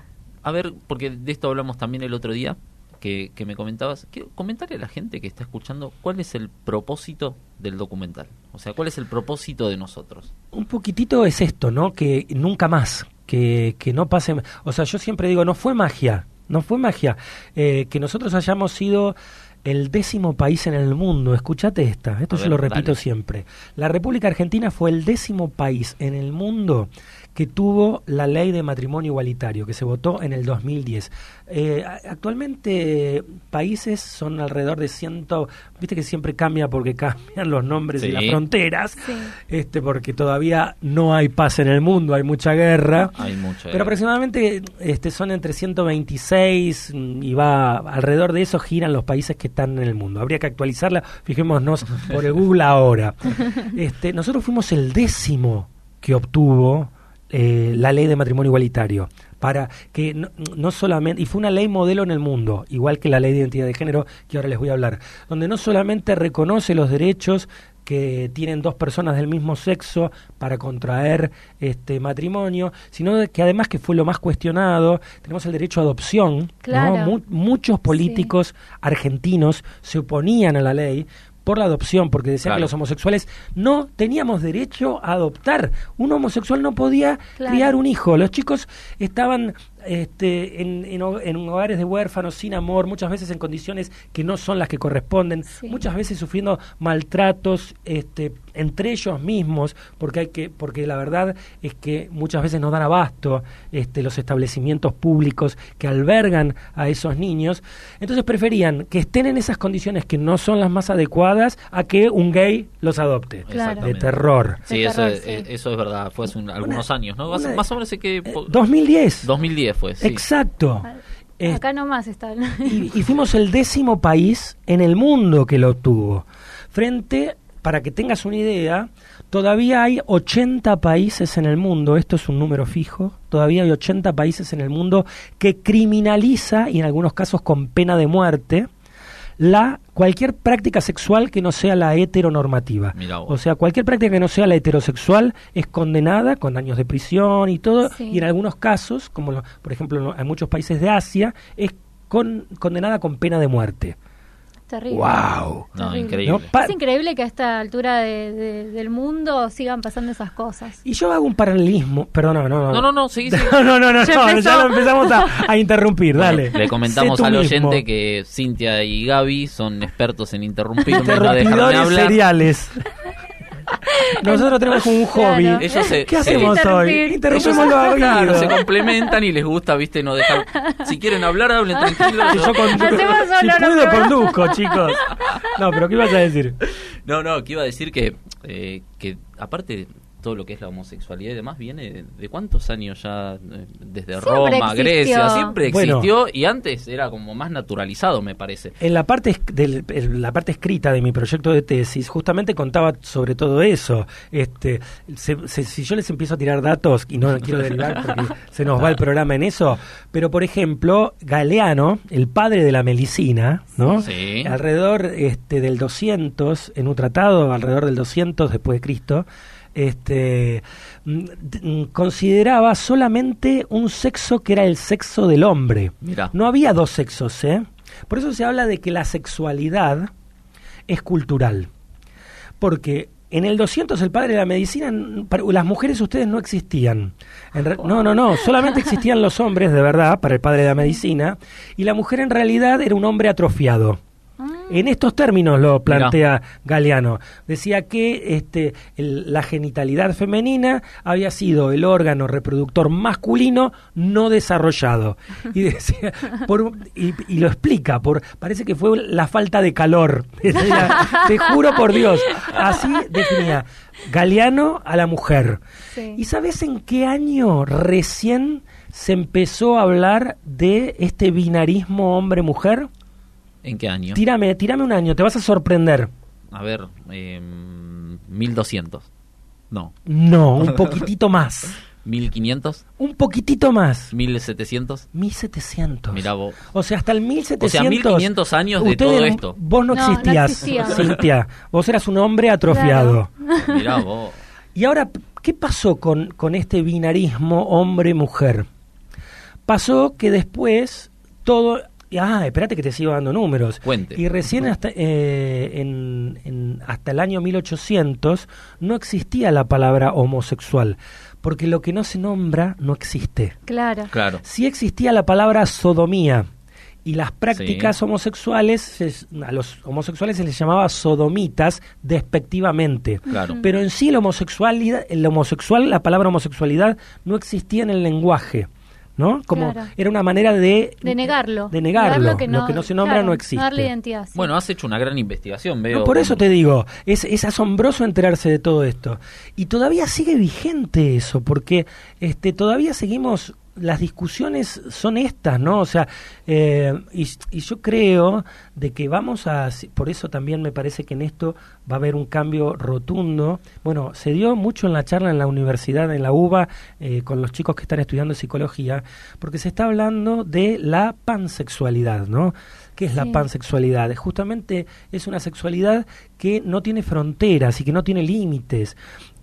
a ver, porque de esto hablamos también el otro día, que, que me comentabas, que comentarle a la gente que está escuchando cuál es el propósito del documental. O sea, cuál es el propósito de nosotros. Un poquitito es esto, ¿no? Que nunca más, que, que no pase... O sea, yo siempre digo, no fue magia, no fue magia. Eh, que nosotros hayamos sido el décimo país en el mundo. Escuchate esta, esto A yo ver, lo repito dale. siempre. La República Argentina fue el décimo país en el mundo que tuvo la ley de matrimonio igualitario, que se votó en el dos mil diez. Eh, a- actualmente países son alrededor de ciento... Viste que siempre cambia porque cambian los nombres Sí. y las fronteras, Sí. este porque todavía no hay paz en el mundo, hay mucha guerra. Hay mucha... Pero aproximadamente este, son entre ciento veintiséis mm, y va alrededor de eso giran los países que están en el mundo. Habría que actualizarla, fijémonos por el Google ahora. Este, nosotros fuimos el décimo que obtuvo eh, la ley de matrimonio igualitario. Para que no, no solamente, y fue una ley modelo en el mundo, igual que la ley de identidad de género, que ahora les voy a hablar, donde no solamente reconoce los derechos que tienen dos personas del mismo sexo para contraer este matrimonio, sino de que además, que fue lo más cuestionado, tenemos el derecho a adopción. Claro. ¿no? Mu- muchos políticos sí. argentinos se oponían a la ley por la adopción, porque decían Claro. que los homosexuales no teníamos derecho a adoptar. Un homosexual no podía Claro. criar un hijo. Los chicos estaban este, en, en, ho- en hogares de huérfanos, sin amor, muchas veces en condiciones que no son las que corresponden, Sí. muchas veces sufriendo maltratos este, entre ellos mismos, porque hay que, porque la verdad es que muchas veces no dan abasto este, los establecimientos públicos que albergan a esos niños. Entonces preferían que estén en esas condiciones que no son las más adecuadas a que un gay los adopte. Claro. De terror. Sí, De eso, terror, es, sí. eso es verdad, fue hace un- algunos años, ¿no? Hace- una- más o menos sé que... Eh, dos mil diez. dos mil diez fue, sí. Exacto. Eh, Acá nomás está. y, y fuimos el décimo país en el mundo que lo obtuvo. Frente, para que tengas una idea, todavía hay ochenta países en el mundo, esto es un número fijo, todavía hay ochenta países en el mundo que criminaliza, y en algunos casos con pena de muerte, la cualquier práctica sexual que no sea la heteronormativa. Mirá vos. O sea, cualquier práctica que no sea la heterosexual es condenada con años de prisión y todo, Sí. y en algunos casos, como lo- por ejemplo en muchos países de Asia, es con, condenada con pena de muerte. Terrible. ¡Wow! No, Terrible. increíble. ¿No? Pa- Es increíble que a esta altura de- de- del mundo sigan pasando esas cosas. Y yo hago un paralelismo, perdón, no, no, No, no, no, seguí, seguí. no, no, no, no, Ya no, empezó. ya lo empezamos a, a interrumpir, Bueno, dale. le comentamos Sé tú al mismo. oyente que Cintia y Gaby son expertos en interrumpirme, no dejarme Interrumpidores hablar. seriales. Nosotros tenemos como un hobby. Claro. Ellos se- ¿Qué se- hacemos hoy? Interrumpir. Interrumpimos los Claro, se oídos. complementan y les gusta, viste, no dejar... Si quieren hablar, hablen tranquilos. Y yo conduzco. Hacemos Si solo lo puedo, que va. conduzco, chicos. No, pero ¿qué ibas a decir? No, no, que iba a decir que, eh, que aparte todo lo que es la homosexualidad y demás viene de, de cuántos años ya, eh, desde Siempre Roma, existió. Grecia, siempre Bueno. existió y antes era como más naturalizado, me parece. En la parte esc- del, el- la parte escrita de mi proyecto de tesis, justamente contaba sobre todo eso. Este, se- se- si yo les empiezo a tirar datos, y no quiero derivar porque se nos va el programa en eso, pero por ejemplo, Galeano, el padre de la medicina, ¿no? Sí. Alrededor este, del doscientos, en un tratado, alrededor del doscientos después de Cristo, este mm, d- mm, consideraba solamente un sexo que era el sexo del hombre. Mirá. No había dos sexos, ¿eh? Por eso se habla de que la sexualidad es cultural. Porque en el doscientos el padre de la medicina, n- para- las mujeres ustedes no existían. En re- no, no, no, solamente existían los hombres, de verdad, para el padre de la medicina, y la mujer en realidad era un hombre atrofiado. En estos términos lo plantea Galeano. Decía que este, el- la genitalidad femenina había sido el órgano reproductor masculino no desarrollado. Y, decía, por, y, y lo explica, por, parece que fue la falta de calor. Decía, te juro por Dios. Así definía Galeano a la mujer. Sí. ¿Y sabes en qué año recién se empezó a hablar de este binarismo hombre-mujer? ¿En qué año? Tírame, tírame un año, te vas a sorprender. A ver, eh, mil doscientos. No. No, un poquitito más. mil quinientos. Un poquitito más. mil setecientos. mil setecientos. Mirá vos. O sea, hasta el mil setecientos. O sea, mil quinientos años de ustedes- todo esto. Vos no No, no existías, existíamos. Cintia. Vos eras un hombre atrofiado. Mirá vos. Y ahora, ¿qué pasó con, con este binarismo hombre-mujer? Pasó que después todo... Ah, espérate que te sigo dando números. Cuente. Y recién hasta, eh, en, en- hasta el año mil ochocientos no existía la palabra homosexual, porque lo que no se nombra no existe. Claro. Claro. Sí existía la palabra sodomía, y las prácticas Sí. homosexuales, se- a los homosexuales se les llamaba sodomitas despectivamente. Claro. Pero en sí la homosexualidad, el homosexual, la palabra homosexualidad no existía en el lenguaje, ¿no? Como Claro. era una manera de De negarlo. de negarlo. Negar Lo que no se nombra claro, no existe. no darle identidad. Sí. Bueno, has hecho una gran investigación, veo. No, por eso te digo, es, es asombroso enterarse de todo esto. Y todavía sigue vigente eso, porque este, todavía seguimos las discusiones son estas, ¿no? O sea, eh, y, y yo creo de que vamos a, por eso también me parece que en esto va a haber un cambio rotundo. Bueno, se dio mucho en la charla en la universidad, en la U B A, eh, con los chicos que están estudiando psicología, porque se está hablando de la pansexualidad, ¿no? ¿Qué es sí. la pansexualidad? Justamente es una sexualidad que no tiene fronteras y que no tiene límites.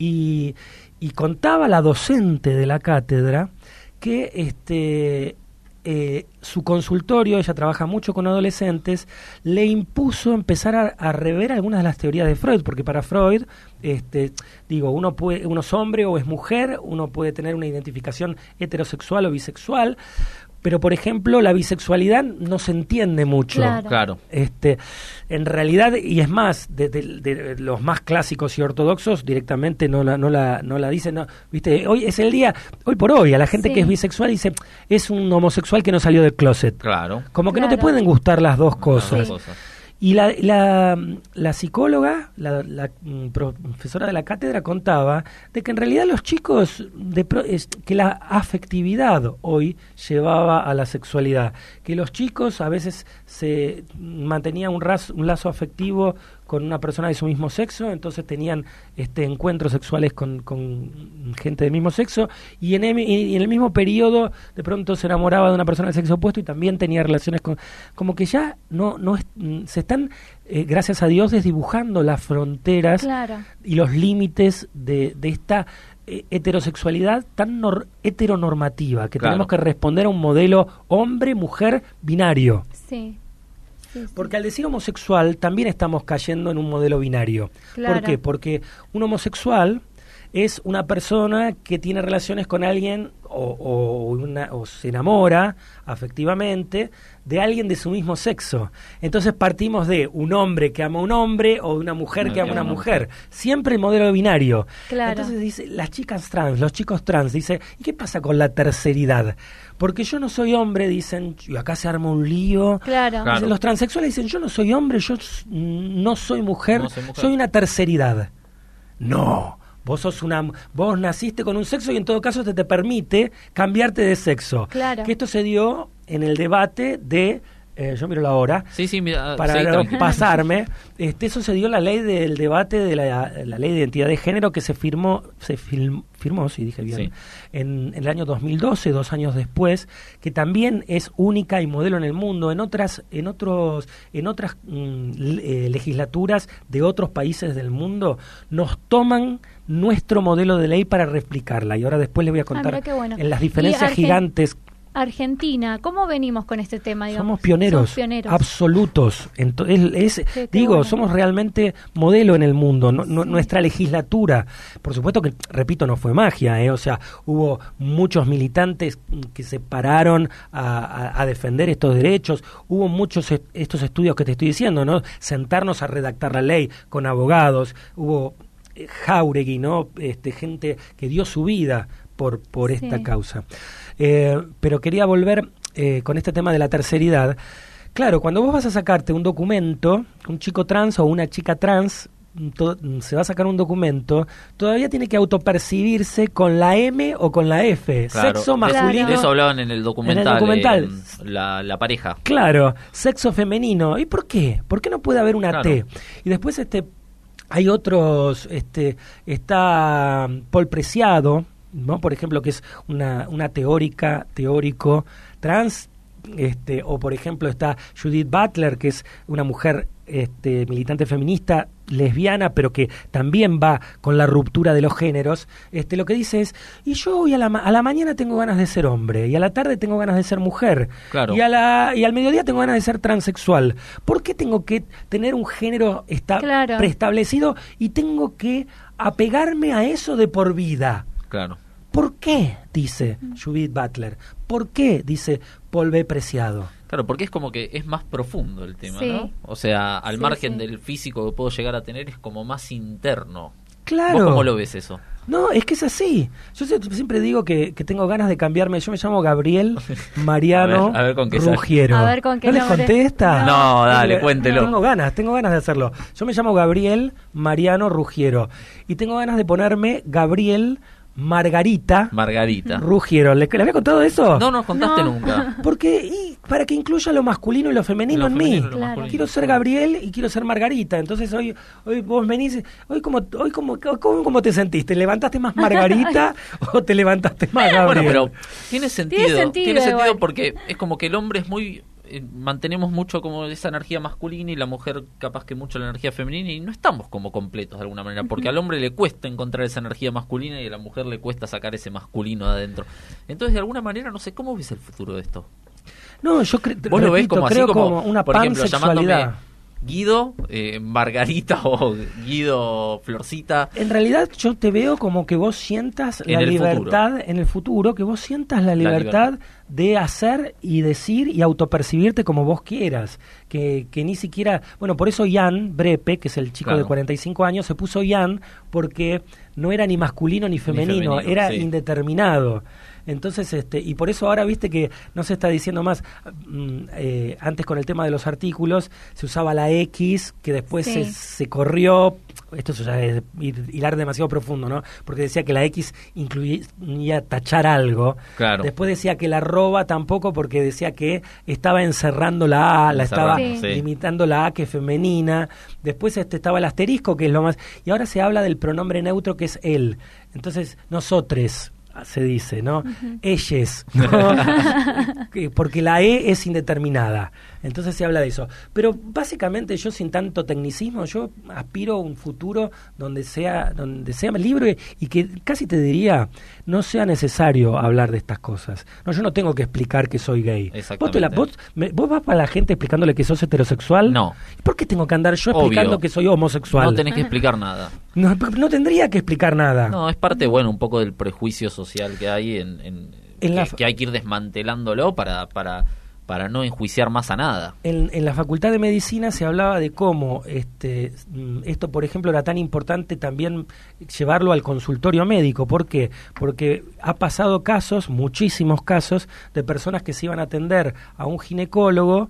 Y, y contaba la docente de la cátedra que este eh, su consultorio, ella trabaja mucho con adolescentes, le impuso empezar a, a rever algunas de las teorías de Freud, porque para Freud, este, digo, uno puede, uno es hombre o es mujer, uno puede tener una identificación heterosexual o bisexual, pero por ejemplo la bisexualidad no se entiende mucho. Claro. Claro. Este, en realidad, y es más, de, de, de los más clásicos y ortodoxos directamente no la, no la, no la dicen, no, viste, hoy es el día, hoy por hoy, a la gente Sí. que es bisexual dice, es un homosexual que no salió del closet. Claro. Como que no te Claro. pueden gustar las dos Las cosas. dos cosas. Y la, la, la psicóloga, la, la mm, profesora de la cátedra contaba de que en realidad los chicos, de pro, es, que la afectividad hoy llevaba a la sexualidad, que los chicos a veces se mantenían un, raz, un lazo afectivo con una persona de su mismo sexo, entonces tenían este encuentros sexuales con, con gente del mismo sexo, y en, el, y en el mismo periodo de pronto se enamoraba de una persona del sexo opuesto y también tenía relaciones con... Como que ya no, no es, se están, eh, gracias a Dios, desdibujando las fronteras Claro. y los límites de, de esta eh, heterosexualidad tan nor, heteronormativa, que Claro. tenemos que responder a un modelo hombre-mujer binario. Sí. Sí, sí. Porque al decir homosexual también estamos cayendo en un modelo binario. Claro. ¿Por qué? Porque un homosexual es una persona que tiene relaciones con alguien o, o, una, o se enamora afectivamente de alguien de su mismo sexo. Entonces partimos de un hombre que ama a un hombre o una mujer No, que ama a una no, no. mujer. Siempre el modelo binario. Claro. Entonces dice, las chicas trans, los chicos trans, dice, ¿y qué pasa con la terceridad? Porque yo no soy hombre, dicen, y acá se arma un lío. Claro. Claro. Dicen, los transexuales dicen, yo no soy hombre, yo s- no soy mujer, No soy mujer. soy una terceridad. No, vos sos una, vos naciste con un sexo y en todo caso te, te permite cambiarte de sexo. Claro. Que esto se dio en el debate de, eh, yo miro la hora, Sí, sí, mira, para sí, no tranquilo. pasarme, este, eso se dio en la ley del debate de la, la ley de identidad de género que se firmó, se film- firmó, si dije bien, Sí. en, en el año dos mil doce, dos años después, que también es única y modelo en el mundo, en otras, en otros, en otras mm, le- eh, legislaturas de otros países del mundo, nos toman nuestro modelo de ley para replicarla. Y ahora después les voy a contar mira qué bueno. en las Y diferencias Argen- gigantes. Argentina, ¿cómo venimos con este tema? Digamos? Somos pioneros, Somos pioneros. absolutos. Ento- es- es- Qué- qué digo, bueno. somos realmente modelo en el mundo. No- no- nuestra legislatura, por supuesto que, repito, no fue magia, ¿eh? O sea, hubo muchos militantes que se pararon a, a- a defender estos derechos. Hubo muchos est- estos estudios que te estoy diciendo, ¿no? Sentarnos a redactar la ley con abogados. Hubo eh, Jáuregui, ¿no? Este, gente que dio su vida por, por esta Sí. causa. Eh, pero quería volver eh, con este tema de la terceridad. Claro, cuando vos vas a sacarte un documento, un chico trans o una chica trans to- se va a sacar un documento, todavía tiene que autopercibirse con la M o con la F. Claro. Sexo De- masculino. De eso hablaban en el documental. documental. eh, la, la pareja. Claro, sexo femenino. ¿Y por qué? ¿Por qué no puede haber una Claro. T? Y después este hay otros, este está Paul Preciado, ¿no? Por ejemplo, que es una, una teórica, teórico trans, este, o por ejemplo está Judith Butler, que es una mujer este, militante feminista, lesbiana, pero que también va con la ruptura de los géneros. Este, lo que dice es, y yo hoy a la, ma- a la mañana tengo ganas de ser hombre, y a la tarde tengo ganas de ser mujer, Claro. y, a la, y al mediodía tengo ganas de ser transexual. ¿Por qué tengo que tener un género esta- Claro. preestablecido y tengo que apegarme a eso de por vida? Claro. ¿Por qué? Dice Judith Butler. ¿Por qué? Dice Paul B. Preciado. Claro, porque es como que es más profundo el tema, Sí. ¿no? O sea, al Sí, margen sí. del físico que puedo llegar a tener, es como más interno. Claro. ¿Vos cómo lo ves eso? No, es que es así. Yo se- siempre digo que, que tengo ganas de cambiarme. Yo me llamo Gabriel Mariano A ver, a ver con qué sale. Rugiero. A ver con qué ¿No les nombre. conté esta? No, dale, Tengo- cuéntelo. Tengo ganas, tengo ganas de hacerlo. Yo me llamo Gabriel Mariano Rugiero. Y tengo ganas de ponerme Gabriel Margarita, Margarita. rugieron. ¿Le, ¿le había contado eso? No nos contaste No. nunca. Porque y para que incluya lo masculino y lo femenino Lo en femenino y mí. lo Claro. masculino. Quiero ser Gabriel y quiero ser Margarita. Entonces hoy hoy vos venís, hoy como hoy como cómo, cómo te sentiste, ¿te levantaste más Margarita o te levantaste más Gabriel? Bueno, pero tiene sentido. Tiene sentido Tiene sentido igual. porque es como que el hombre es muy... eh, mantenemos mucho como esa energía masculina y la mujer capaz que mucho la energía femenina y no estamos como completos de alguna manera porque al hombre le cuesta encontrar esa energía masculina y a la mujer le cuesta sacar ese masculino de adentro. Entonces de alguna manera no sé cómo ves el futuro de esto. No, yo cre- Vos lo ves repito, como así creo como, como una por ejemplo, llamándome pansexualidad. Guido, eh, Margarita o Guido Florcita. En realidad yo te veo como que vos sientas En la el libertad futuro. en el futuro, que vos sientas la libertad, libertad. de hacer y decir y autopercibirte como vos quieras, que, que ni siquiera, bueno, por eso Jan Brepe, que es el chico Claro. de cuarenta y cinco años, se puso Jan porque no era ni masculino ni femenino, femenino, era sí. indeterminado. Entonces, este, y por eso ahora viste que no se está diciendo más, mm, eh, antes con el tema de los artículos se usaba la X, que después Sí. se, se corrió, esto ya es ir- hilar demasiado profundo, ¿no? Porque decía que la X incluía tachar algo. Claro. Después decía que la arroba tampoco porque decía que estaba encerrando la A, la estaba Encerrando, sí. limitando la A que es femenina. Después este estaba el asterisco, que es lo más... Y ahora se habla del pronombre neutro que es él. Entonces, nosotres se dice, ¿no? Ellas, ¿no? Que- porque la E es indeterminada. Entonces se habla de eso. Pero básicamente yo sin tanto tecnicismo, yo aspiro a un futuro donde sea, donde sea libre y que casi te diría, no sea necesario hablar de estas cosas. No, yo no tengo que explicar que soy gay. ¿Vos, te la- Exactamente. vos, me- vos vas para la gente explicándole que sos heterosexual? No. ¿Por qué tengo que andar yo Obvio. explicando que soy homosexual? No tenés que explicar nada. No, no tendría que explicar nada. No, es parte, bueno, un poco del prejuicio social que hay en, en, En que, la- que hay que ir desmantelándolo para, para, para no enjuiciar más a nada. En, en la Facultad de Medicina se hablaba de cómo este, mm, esto, por ejemplo, era tan importante también llevarlo al consultorio médico. ¿Por qué? Porque ha pasado casos, muchísimos casos, de personas que se iban a atender a un ginecólogo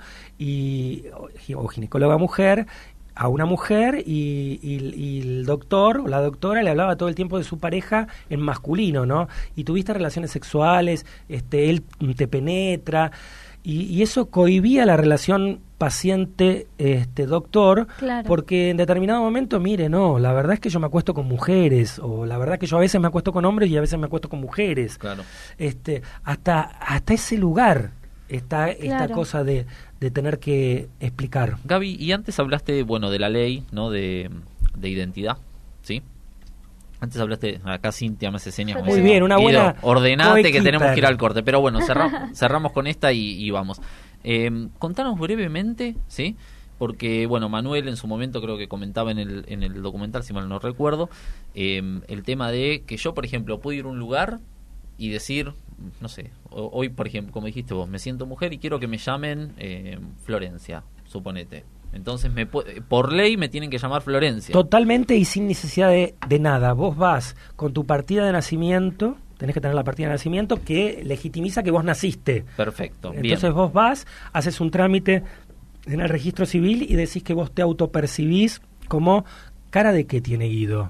y, o ginecóloga mujer, a una mujer y, y- y el doctor o la doctora le hablaba todo el tiempo de su pareja en masculino, ¿no? Y tuviste relaciones sexuales, este, él te penetra, y, y eso cohibía la relación paciente este doctor, Claro. porque en determinado momento, mire, no, la verdad es que yo me acuesto con mujeres, o la verdad es que yo a veces me acuesto con hombres y a veces me acuesto con mujeres. Claro. Este, hasta, hasta ese lugar está esta Claro. cosa de, de tener que explicar. Gaby, y antes hablaste, bueno, de la ley, ¿no? De, de identidad, ¿sí? Antes hablaste, acá Cintia me hace señas. como Muy si- bien, una Guido, buena ordenate que coequiper. tenemos que ir al corte. Pero bueno, cerra- cerramos con esta y, y vamos. Eh, contanos brevemente, ¿sí? Porque, bueno, Manuel en su momento creo que comentaba en el, en el documental, si mal no recuerdo, eh, el tema de que yo, por ejemplo, puedo ir a un lugar y decir, no sé, o- hoy, por ejemplo, como dijiste vos, me siento mujer y quiero que me llamen eh, Florencia, suponete. Entonces, me pu- por ley me tienen que llamar Florencia. Totalmente y sin necesidad de, de nada. Vos vas con tu partida de nacimiento, tenés que tener la partida de nacimiento que legitimiza que vos naciste. Perfecto, bien. Entonces vos vas, haces un trámite en el registro civil y decís que vos te autopercibís como cara de qué tiene Guido.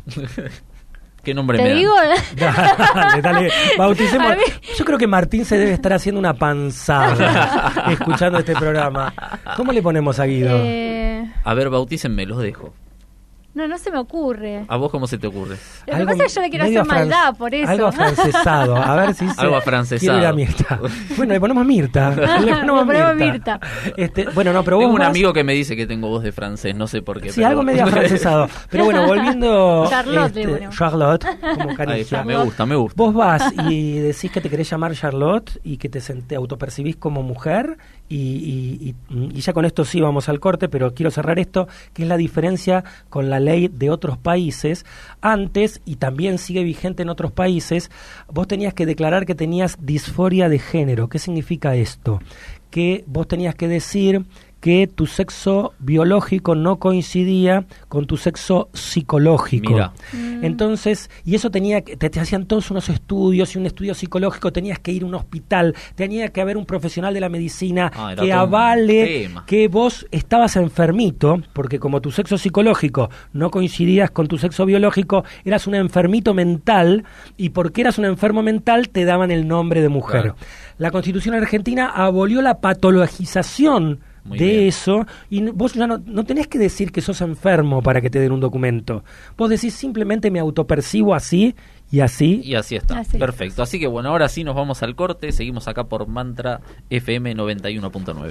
¿Qué nombre Te me dan? digo, Dale, dale, bauticemos. A mí- Yo creo que Martín se debe estar haciendo una panzada escuchando este programa. ¿Cómo le ponemos a Guido? eh, A ver, bautícenme, los dejo. no, no se me ocurre. ¿A vos cómo se te ocurre? Lo que Algo pasa es que yo le quiero medio hacer maldad, afran- por eso. Algo afrancesado. A ver si se... Algo afrancesado. Quiero ir a Mirta. Bueno, le ponemos Mirta. Le ponemos, Le ponemos Mirta. Mirta. Este, bueno, no, pero vos Tengo un vas- amigo que me dice que tengo voz de francés, no sé por qué. Sí, pero algo bueno. medio afrancesado. Pero bueno, volviendo... Charlotte le este, ponemos. Charlotte, como Ahí caricia. está, me gusta, me gusta. Vos vas y decís que te querés llamar Charlotte y que te, sen- te autopercibís como mujer y, y, y- y ya con esto sí vamos al corte, pero quiero cerrar esto, que es la diferencia con la ley de otros países. Antes, y también sigue vigente en otros países, vos tenías que declarar que tenías disforia de género. ¿Qué significa esto? Que vos tenías que decir que tu sexo biológico no coincidía con tu sexo psicológico. Mira. Mm. Entonces, y eso tenía que, te, te hacían todos unos estudios, y un estudio psicológico, tenías que ir a un hospital, tenía que haber un profesional de la medicina Ah, era que todo un avale tema. que vos estabas enfermito, porque como tu sexo psicológico no coincidías con tu sexo biológico, eras un enfermito mental, y porque eras un enfermo mental te daban el nombre de mujer. Claro. La Constitución argentina abolió la patologización Muy de bien. eso, y n- vos ya no, no tenés que decir que sos enfermo para que te den un documento. Vos decís simplemente me autopercibo así y así. Y así está. Así. Perfecto. Así que bueno, ahora sí nos vamos al corte. Seguimos acá por Mantra F M noventa y uno punto nueve.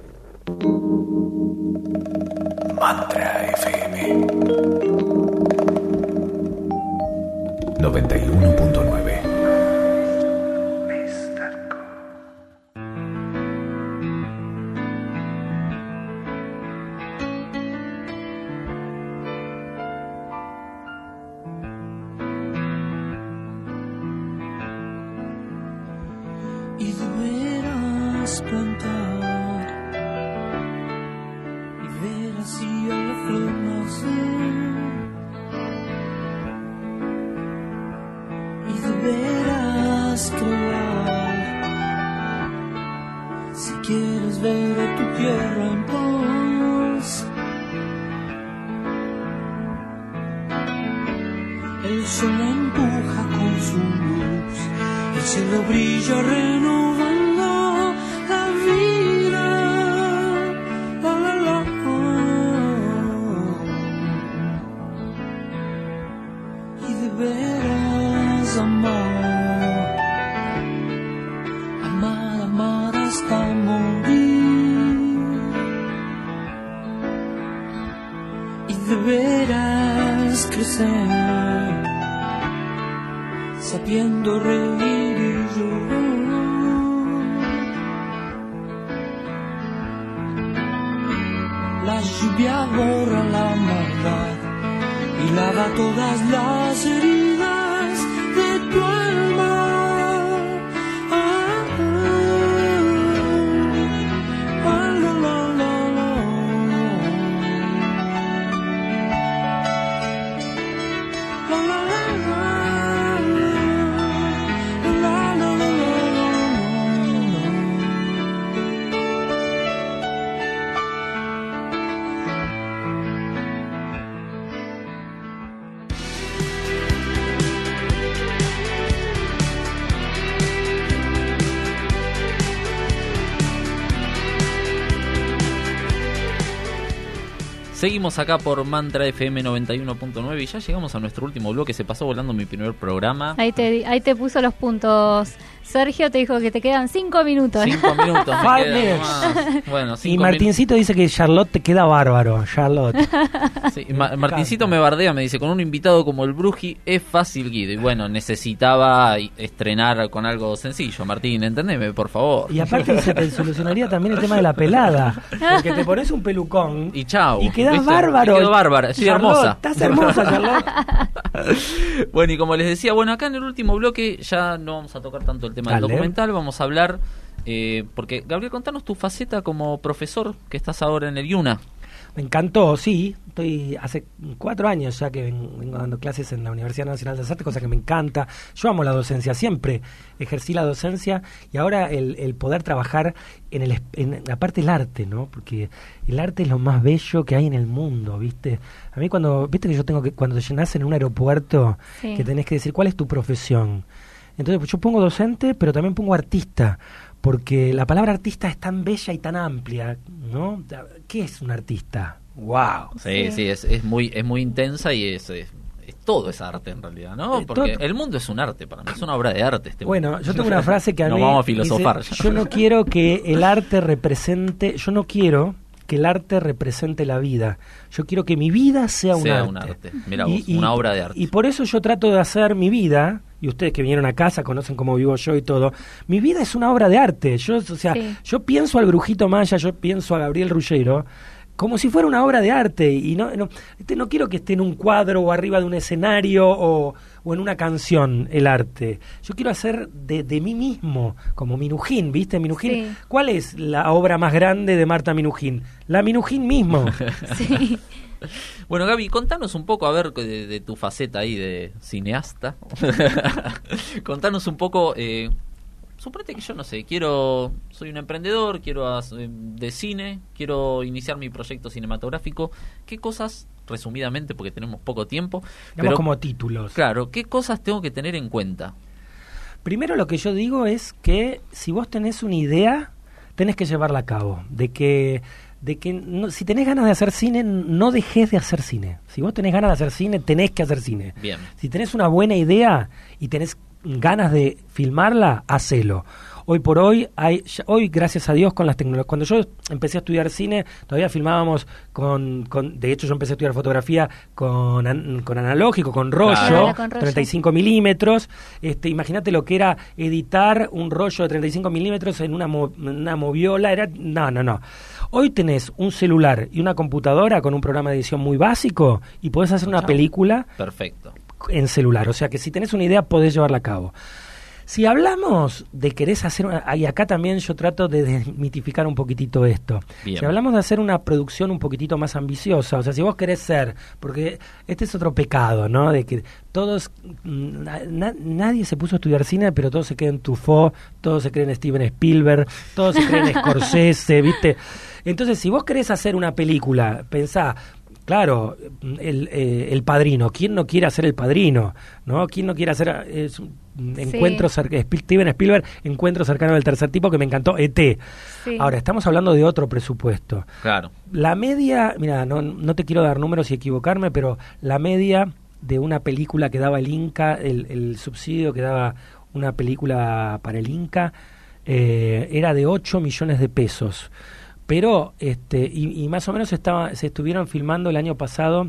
Mantra F M noventa y uno punto nueve. Y deberás plantar y ver así a la flor nacer. Y deberás crear si quieres ver a tu tierra en paz. El sol empuja con su luz, el cielo brilla renovando la vida. La, la, la. Y deberás amar, amar, amar hasta morir. Y deberás crecer, sabiendo reír y llorar. La lluvia borra la maldad y lava todas las heridas de tu alma. Ah, ah, ah, la, la, la, la. La, la, la, la. La, la, la, la, la. Seguimos acá por Mantra F M noventa y uno punto nueve y ya llegamos a nuestro último bloque. Se pasó volando mi primer programa. Ahí te, di- ahí te puso los puntos. Sergio te dijo que te quedan cinco minutos. Cinco minutos. me Five quedan minutes. más. Bueno, Y cinco Martincito dice que Charlotte te queda bárbaro. Charlotte. minutos. Sí, Ma- Martincito me bardea, me dice, con un invitado como el Bruji es fácil, Guido. Y bueno, necesitaba i- estrenar con algo sencillo. Martín, entendeme, por favor. Y aparte se te solucionaría también el tema de la pelada. Porque te pones un pelucón Y chau. y quedás ¿viste? bárbaro. Y quedo bárbara, soy Charlotte, hermosa. Estás hermosa, Charlotte. Bueno, y como les decía, bueno, acá en el último bloque ya no vamos a tocar tanto el tema del Dale. documental, vamos a hablar, eh, porque Gabriel, contanos tu faceta como profesor que estás ahora en el IUNA. Me encantó, sí. Estoy hace cuatro años ya que ven- vengo dando clases en la Universidad Nacional de las Artes, cosa que me encanta. Yo amo la docencia, siempre ejercí la docencia y ahora el, el poder trabajar en el es- en la parte del arte, ¿no? Porque el arte es lo más bello que hay en el mundo, ¿viste? A mí cuando, viste que yo tengo que, cuando te llenas en un aeropuerto, Sí. que tenés que decir cuál es tu profesión. Entonces pues, yo pongo docente, pero también pongo artista, porque la palabra artista es tan bella y tan amplia, ¿no? ¿Qué es un artista? ¡Wow! Sí, sí, Sí. es, es muy es muy intensa y es, es, es todo es arte en realidad, ¿no? Eh, Porque todo- el mundo es un arte, para mí es una obra de arte este Bueno, mundo. yo tengo una frase que a Nos mí vamos a filosofar dice, ya. yo no quiero que el arte represente, yo no quiero que el arte represente la vida. Yo quiero que mi vida sea un Sea arte. un arte. Mirá vos, una obra de arte. Y por eso yo trato de hacer mi vida, y ustedes que vinieron a casa conocen cómo vivo yo y todo, mi vida es una obra de arte. Yo, o sea, Sí. yo pienso al Brujito Maya, yo pienso a Gabriel Ruggiero, como si fuera una obra de arte, y no no, este, no quiero que esté en un cuadro o arriba de un escenario o, o en una canción el arte. Yo quiero hacer de, de mí mismo, como Minujín, ¿viste? Minujín, Sí. ¿cuál es la obra más grande de Marta Minujín? La Minujín mismo. Sí. Bueno, Gaby, contanos un poco, a ver, de, de tu faceta ahí de cineasta. Contanos un poco, eh, suponete que yo, no sé, quiero, soy un emprendedor, quiero hacer de cine, quiero iniciar mi proyecto cinematográfico. ¿Qué cosas, resumidamente, porque tenemos poco tiempo, Digamos pero, como títulos. claro, qué cosas tengo que tener en cuenta? Primero lo que yo digo es que si vos tenés una idea, tenés que llevarla a cabo. De que, de que no, si tenés ganas de hacer cine, no dejes de hacer cine. Si vos tenés ganas de hacer cine, tenés que hacer cine. Bien. Si tenés una buena idea y tenés ganas de filmarla, hacelo. Hoy por hoy, hay, ya- hoy gracias a Dios con las tecnologías. Cuando yo empecé a estudiar cine, todavía filmábamos con, con de hecho yo empecé a estudiar fotografía con, an- con analógico, con rollo, Claro, con rollo. treinta y cinco milímetros. Este, imagínate lo que era editar un rollo de treinta y cinco milímetros en una, mo- una moviola. Era, no, no, no. Hoy tenés un celular y una computadora con un programa de edición muy básico y podés hacer una Chao. película Perfecto. en celular. O sea que si tenés una idea podés llevarla a cabo. Si hablamos de querés hacer una, y acá también yo trato de desmitificar un poquitito esto. Bien. Si hablamos de hacer una producción un poquitito más ambiciosa, o sea, si vos querés ser, porque este es otro pecado, ¿no? De que todos, mm, na- nadie se puso a estudiar cine, pero todos se creen Truffaut, todos se creen Steven Spielberg, todos se creen Scorsese, ¿viste? Entonces, si vos querés hacer una película, pensá, claro, el, eh, el Padrino. ¿Quién no quiere hacer El Padrino? ¿No? ¿Quién no quiere hacer es, un encuentro cer- Sp- Steven Spielberg, Encuentro cercano del tercer tipo, que me encantó, E T? Sí. Ahora, estamos hablando de otro presupuesto. Claro. La media, mira, no, no te quiero dar números y equivocarme, pero la media de una película que daba el Inca, el, el subsidio que daba una película para el Inca, eh, era de ocho millones de pesos. Pero, este, y, y más o menos estaba, se estuvieron filmando el año pasado,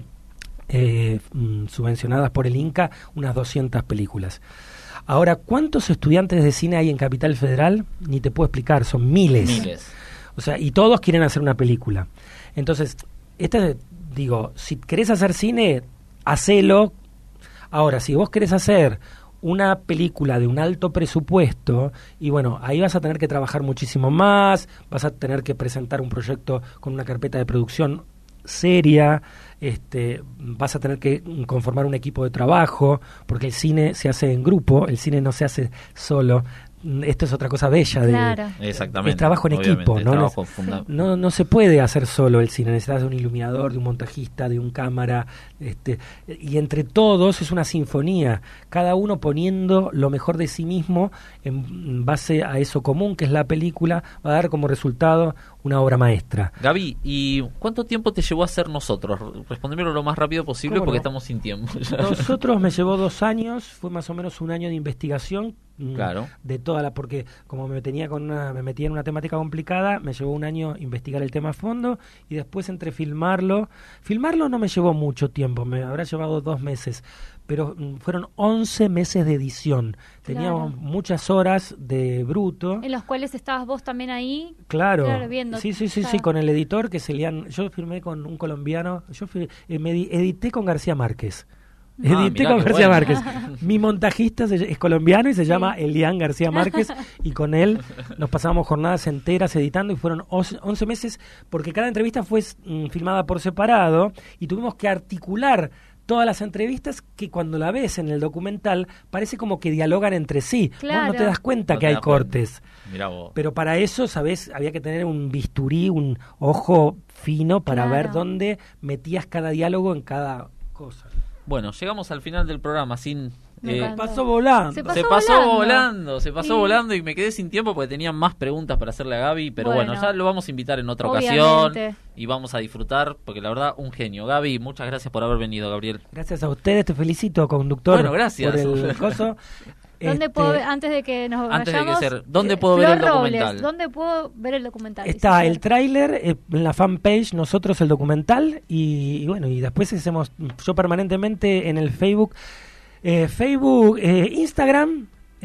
eh, mm, subvencionadas por el Inca, unas doscientas películas. Ahora, ¿cuántos estudiantes de cine hay en Capital Federal? Ni te puedo explicar, son miles. Miles. O sea, y todos quieren hacer una película. Entonces, este, digo, si querés hacer cine, hacelo. Ahora, si vos querés hacer una película de un alto presupuesto, y bueno, ahí vas a tener que trabajar muchísimo más, vas a tener que presentar un proyecto con una carpeta de producción seria, este, vas a tener que conformar un equipo de trabajo, porque el cine se hace en grupo, el cine no se hace solo. Esto es otra cosa bella de, Claro. Exactamente. es trabajo en Obviamente, equipo, es ¿no? trabajo Neces- funda- no no se puede hacer solo el cine, necesitas de un iluminador, de un montajista, de un cámara, este, y entre todos es una sinfonía, cada uno poniendo lo mejor de sí mismo en base a eso común que es la película, va a dar como resultado una obra maestra. Gaby, ¿y cuánto tiempo te llevó a hacer nosotros? Respondémelo lo más rápido posible ¿Cómo porque no? estamos sin tiempo. Nosotros me llevó dos años, fue más o menos un año de investigación. mm, Claro. De toda la, porque como me tenía con una, me metía en una temática complicada, me llevó un año investigar el tema a fondo y después entre filmarlo, filmarlo no me llevó mucho tiempo, me habrá llevado dos meses, pero mm, fueron once meses de edición. Teníamos Claro. muchas horas de bruto. En los cuales estabas vos también ahí. Claro, Claro, viendo. sí, sí, sí, sí, Claro. con el editor que se Elian, yo firmé con un colombiano, yo fir- eh, me edi- edité con García Márquez. Ah, Edité mirá con qué García bueno. Márquez. Mi montajista se- es colombiano y se llama Elian García Márquez y con él nos pasábamos jornadas enteras editando y fueron os- once meses porque cada entrevista fue mm, filmada por separado y tuvimos que articular todas las entrevistas que cuando la ves en el documental parece como que dialogan entre sí. Vos no Claro. te das cuenta No que te hay das cuenta. cortes. Mirá vos. Pero para eso, ¿sabes? Había que tener un bisturí, un ojo fino para Claro. ver dónde metías cada diálogo en cada cosa. Bueno, llegamos al final del programa sin... Me eh, encantó. Pasó volando. Se se pasó pasó volando. volando. se pasó Sí. volando y me quedé sin tiempo porque tenía más preguntas para hacerle a Gaby, pero bueno, Bueno. ya lo vamos a invitar en otra Obviamente. ocasión y vamos a disfrutar porque la verdad, un genio. Gaby, muchas gracias por haber venido, Gabriel. Gracias a ustedes, te felicito, conductor. Bueno, gracias. Por el coso. ¿Dónde Este, puedo ver, antes de que nos Antes de que vayamos, ser- ¿dónde eh, puedo ver Flor el documental? Robles, ¿dónde puedo ver el documental? Está Dice el Flor. tráiler eh, en la fanpage, nosotros el documental, y, y bueno, y después hacemos, yo permanentemente en el Facebook, eh, Facebook, eh, Instagram,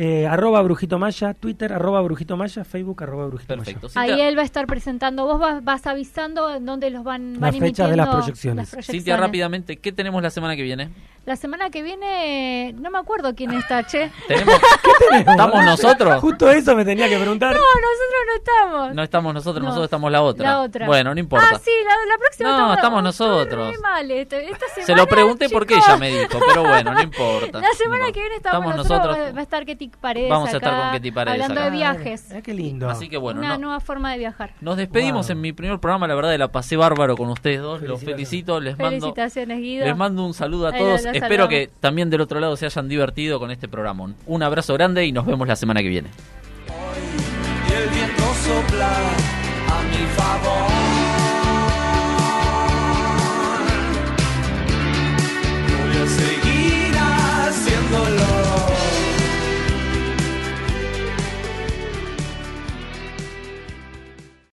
Eh, arroba Brujito Maya, Twitter, arroba Brujito Maya, Facebook, arroba Brujito Perfecto. Maya. Ahí Cintia, él va a estar presentando, vos vas, vas avisando en dónde los van, van Las fechas de las emitiendo proyecciones. las proyecciones. Cintia, rápidamente, ¿qué tenemos la semana que viene? La semana que viene, no me acuerdo quién está, che. ¿Tenemos? ¿Estamos nosotros? Justo eso me tenía que preguntar. No, nosotros no estamos. No estamos nosotros, No. nosotros estamos la otra. La otra. Bueno, no importa. Ah, sí, la, la próxima. No, estamos Oh, nosotros. estoy re mal, este- esta Se semana, lo pregunté porque chicos. ella me dijo, pero bueno, no importa. La semana No que viene estamos, estamos nosotros, nosotros. va a estar Ketty Paredes Vamos a estar acá, con Ketty Paredes hablando acá. de viajes. Ah, qué lindo. Así que bueno, Una no- nueva forma de viajar. nos despedimos Wow. en mi primer programa, la verdad, de la pasé bárbaro con ustedes dos. Los Felicitaciones. felicito, les mando, Felicitaciones, Guido. les mando un saludo a Ahí todos. lo- lo Espero saludamos. que también del otro lado se hayan divertido con este programa. Un abrazo grande y nos vemos la semana que viene. Y el viento sopla a mi favor.